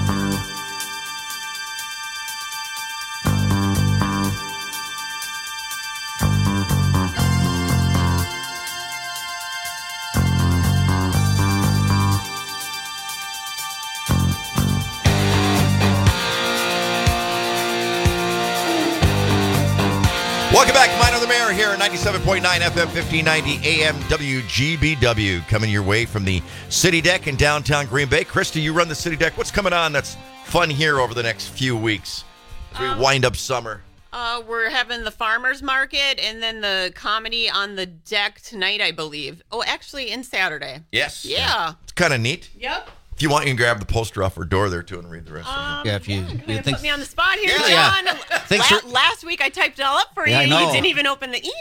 Welcome back. Minor the Mayor here at 97.9 FM, 1590 AM WGBW. Coming your way from the City Deck in downtown Green Bay. Christy, you run the City Deck. What's coming on that's fun here over the next few weeks as we wind up summer? We're having the farmers market and then the comedy on the deck tonight, I believe. Oh, actually, in Saturday. Yes. Yeah. It's kind of neat. Yep. If you want, you can grab the poster off our door there, too, and read the rest of it. Yeah, if you You're put me on the spot here, Yeah. John. Thanks Last week I typed it all up for Yeah, I you. know. You didn't even open the email.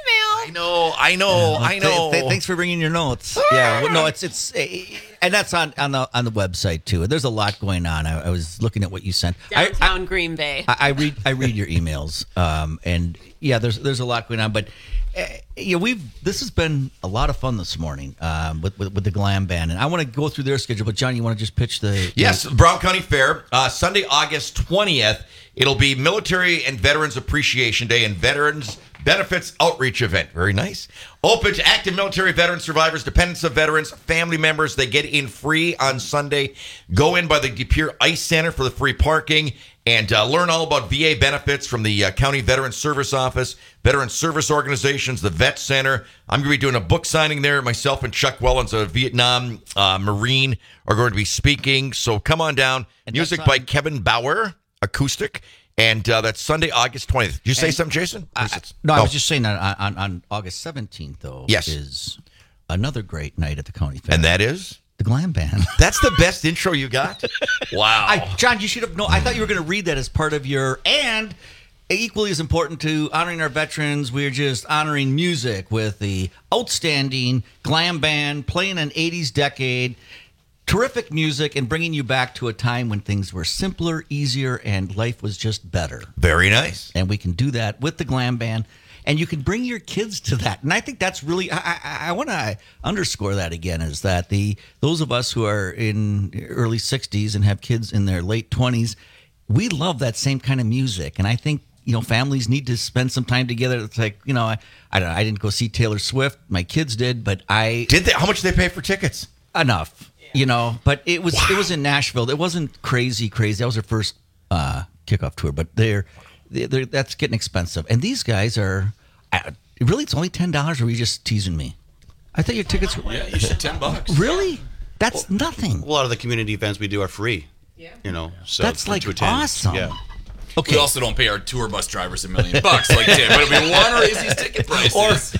I know. Thanks for bringing your notes. Yeah, well, no, it's and that's on the website too. There's a lot going on. I was looking at what you sent. Downtown Green Bay. I read your emails, and yeah, there's a lot going on. But yeah, this has been a lot of fun this morning with the Glam Band, and I want to go through their schedule. But John, you want to just pitch the Yes, Brown County Fair, Sunday, August 20th. It'll be Military and Veterans Appreciation Day and Veterans Benefits Outreach Event. Very nice. Open to active military veterans, survivors, dependents of veterans, family members. They get in free on Sunday. Go in by the De Pere Ice Center for the free parking and learn all about VA benefits from the County Veteran Service Office, Veteran Service Organizations, the Vet Center. I'm going to be doing a book signing there. Myself and Chuck Wellens, a Vietnam Marine, are going to be speaking. So come on down. And Music by Kevin Bauer, acoustic. And that's Sunday, August 20th. Did you say something, Jason? No, I was just saying that on August 17th, though, Yes. is another great night at the County Fair. And that is? The Glam Band. That's the best intro you got? Wow. John, you should have known. I thought you were going to read that as part of your, and equally as important to honoring our veterans, we're just honoring music with the outstanding Glam Band playing an 80s decade. Terrific music and bringing you back to a time when things were simpler, easier, and life was just better. Very nice. And we can do that with the Glam Band. And you can bring your kids to that. And I think that's really, I want to underscore that again, is that those of us who are in early 60s and have kids in their late 20s, we love that same kind of music. And I think, families need to spend some time together. It's like, I don't know, I didn't go see Taylor Swift. My kids did, but Did they? How much did they pay for tickets? Enough. But it was in Nashville. It wasn't crazy. That was their first kickoff tour, but they're that's getting expensive. And these guys are really, it's only $10, or were you just teasing me? I thought your tickets were Yeah, you said $10. Really? That's nothing. A lot of the community events we do are free. Yeah. So That's like to attend. awesome. Yeah. Okay. We also don't pay our tour bus drivers $1 million like Tim, but if we want to raise these ticket prices.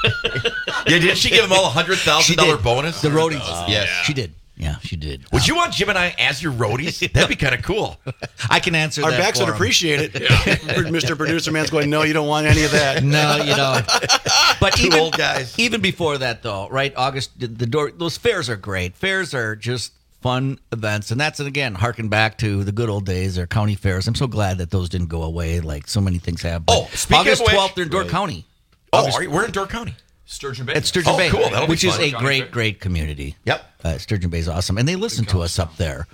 Yeah, didn't she give them all a $100,000 bonus? The roadies. Yes. She did. Yeah, she did. Would you want Jim and I as your roadies? That'd be kind of cool. I can answer Our that backs for would 'em. appreciate it. Mr. Producer Man's going, no, you don't want any of that. No, you don't. But Two old guys. Even before that, though, right? August, those fairs are great. Fairs are just fun events. And that's, again, harken back to the good old days, our county fairs. I'm so glad that those didn't go away like so many things have. But speaking August of which- 12th, they're in Door County. We're in Door County. Sturgeon Bay. At Sturgeon Bay, cool. That'll be which is fun. a great community. Yep. Sturgeon Bay is awesome. And they listen to us up there.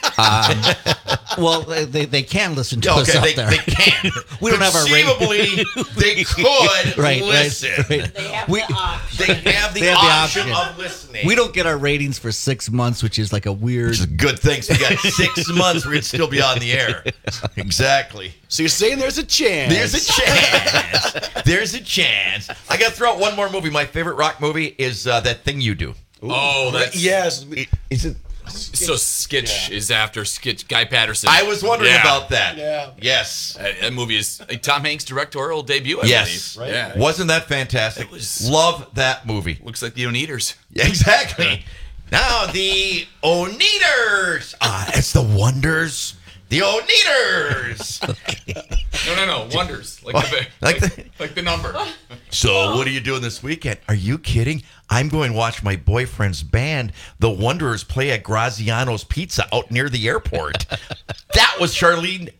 Well, they can listen to us up they, there. They can. We don't have our Conceivably, they could Right, listen. right. They have We- the option. They have the They have the option option. of listening. We don't get our ratings for 6 months, which is like a weird. Which is a good thing. So we got 6 months where we'd still be on the air. Exactly. So you're saying there's a chance. There's a chance. There's a chance. I got to throw out one more movie. My favorite rock movie is That Thing You Do. Oh, that's yes. Is it? So Skitch is after Skitch Guy Patterson. I was wondering about that. Yeah. Yes. That movie is Tom Hanks' directorial debut, I Yes. believe. Yeah. Wasn't that fantastic? Love that movie. Looks like the Oneaters. Yeah, exactly. Now the Oneaters. It's the Wonders. The Oneaters. No. Wonders. Like the number. So what are you doing this weekend? Are you kidding? I'm going to watch my boyfriend's band, the Wanderers, play at Graziano's Pizza out near the airport. That was Charlene.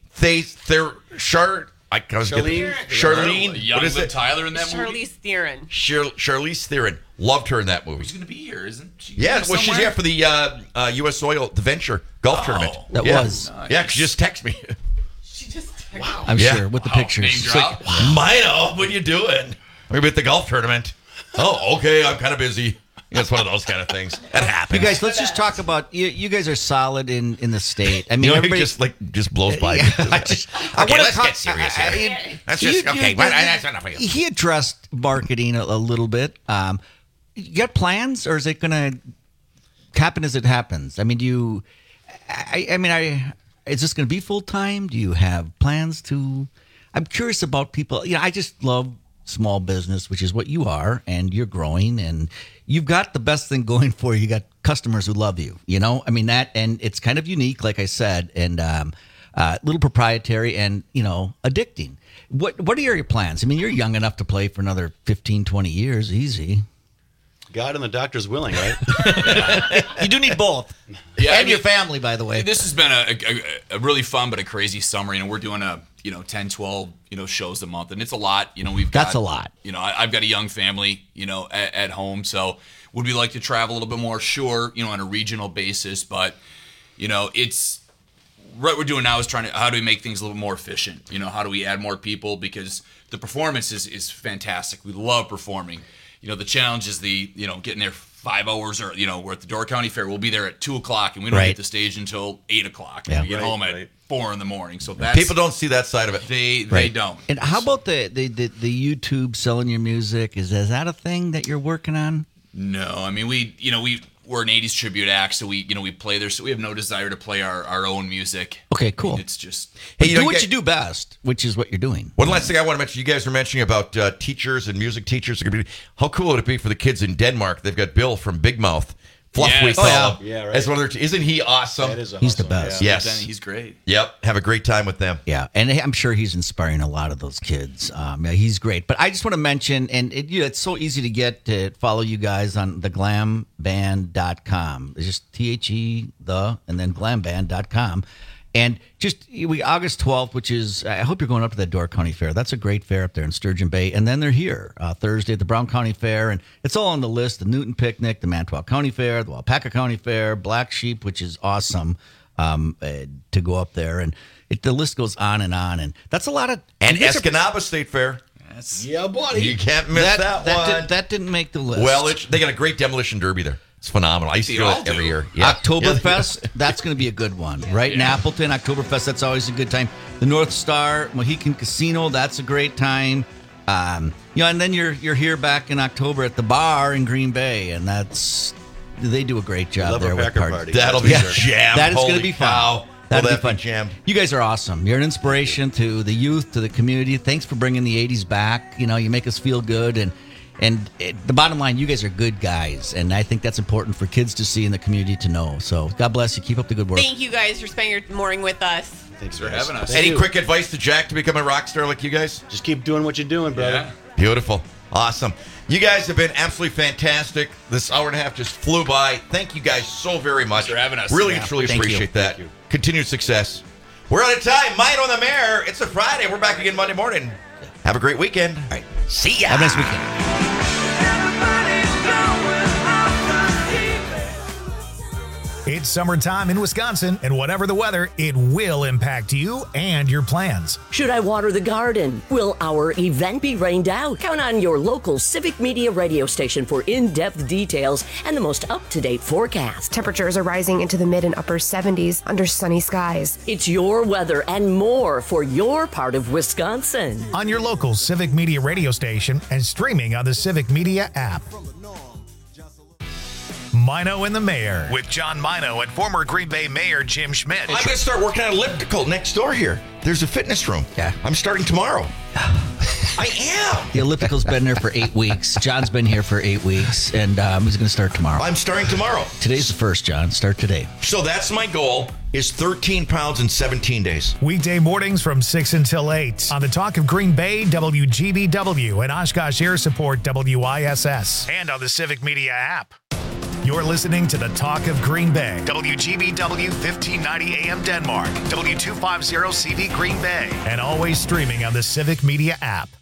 Charlene. Young What is Liv it? Tyler in that movie. Charlize Theron. Charlize Theron. Loved her in that movie. She's going to be here, isn't she? Yeah, well, she's here for the U.S. Oil, the Venture Golf Tournament. That was. Nice. Yeah, she just texted me. Wow. I'm sure with the pictures. It's like, Mino, what are you doing? I'm going to be at the golf tournament. Oh, okay, I'm kind of busy. It's one of those kind of things. That happens. You guys, let's just talk about you guys are solid in the state. I mean, you know, everybody just blows by. Yeah, I wanna let's talk- get serious here. That's You- just you- okay. That's enough of you. He addressed marketing a little bit. You got plans, or is it going to happen as it happens? I mean, is this going to be full time? Do you have plans to? I'm curious about people. You know, I just love small business, which is what you are, and you're growing, and you've got the best thing going for you. You got customers who love you. You know, I mean that, and it's kind of unique, like I said, and little proprietary, and addicting. What are your plans? I mean, you're young enough to play for another 15, 20 years, easy. God and the doctor's willing, right? You do need both. Yeah, and your family, by the way. This has been a really fun but a crazy summer. We're doing 10, 12 shows a month, and it's a lot. That's a lot. I've got a young family, at home, so would we like to travel a little bit more? Sure, on a regional basis, but it's what we're doing now is how do we make things a little more efficient? How do we add more people, because the performance is fantastic. We love performing. The challenge is getting there 5 hours, or we're at the Door County Fair. We'll be there at 2:00, and we don't hit the stage until 8:00. And we get home at 4 a.m. So that's, people don't see that side of it. They don't. And how about the YouTube selling your music? Is that a thing that you're working on? No, I mean we're an '80s tribute act, so we play there. So we have no desire to play our own music. Okay, cool. It's just do what you do best, which is what you're doing. One last thing I want to mention. You guys were mentioning about teachers and music teachers. How cool would it be for the kids in Denmark? They've got Bill from Big Mouth. Fluff right. As one of their isn't he awesome? That is awesome. He's the best. Yeah. Yes, he's great. Yep, have a great time with them. Yeah, and I'm sure he's inspiring a lot of those kids. He's great. But I just want to mention, and it's so easy to get to follow you guys on theglamband.com. It's just and then glamband.com. And just August 12th, which is, I hope you're going up to that Door County Fair. That's a great fair up there in Sturgeon Bay. And then they're here Thursday at the Brown County Fair. And it's all on the list: the Newton Picnic, the Manitowoc County Fair, the Waupaca County Fair, Black Sheep, which is awesome to go up there. And the list goes on. And that's a lot of... And Escanaba State Fair. Yes. Yeah, buddy. You can't miss that one. That didn't make the list. Well, they got a great demolition derby there. It's phenomenal. I used to do it every year. Yeah. Oktoberfest, that's going to be a good one, right? In Appleton, Oktoberfest, that's always a good time. The North Star, Mohican Casino, that's a great time. And then you're here back in October at the bar in Green Bay, and they do a great job there with parties. That'll be jammed. That is going to be fun. That'll be fun. Jammed. You guys are awesome. You're an inspiration to the youth, to the community. Thanks for bringing the 80s back. You make us feel good, and the bottom line, you guys are good guys, and I think that's important for kids to see and the community to know. So God bless you. Keep up the good work. Thank you guys for spending your morning with us. Thanks for having us. Any quick advice to Jack to become a rock star like you guys? Just keep doing what you're doing, brother. Yeah. Beautiful. Awesome. You guys have been absolutely fantastic. This hour and a half just flew by. Thank you guys so very much. Thanks for having us. Really, truly appreciate that. Continued success. We're out of time. Mine on the Mare. It's a Friday. We're back again Monday morning. Have a great weekend. All right. See ya. Have a nice weekend. It's summertime in Wisconsin, and whatever the weather, it will impact you and your plans. Should I water the garden? Will our event be rained out? Count on your local Civic Media radio station for in-depth details and the most up-to-date forecast. Temperatures are rising into the mid and upper 70s under sunny skies. It's your weather and more for your part of Wisconsin. On your local Civic Media radio station and streaming on the Civic Media app. Mino and the Mayor with John Mino and former Green Bay Mayor Jim Schmidt. I'm going to start working on elliptical next door here. There's a fitness room. Yeah. I'm starting tomorrow. I am. The elliptical's been there for 8 weeks. John's been here for 8 weeks, and he's going to start tomorrow. I'm starting tomorrow. Today's the first, John. Start today. So that's my goal, is 13 pounds in 17 days. Weekday mornings from 6 until 8 on the Talk of Green Bay, WGBW, and Oshkosh Air Support, WISS, and on the Civic Media app. You're listening to the Talk of Green Bay, WGBW 1590 AM Denmark, W250 CV Green Bay, and always streaming on the Civic Media app.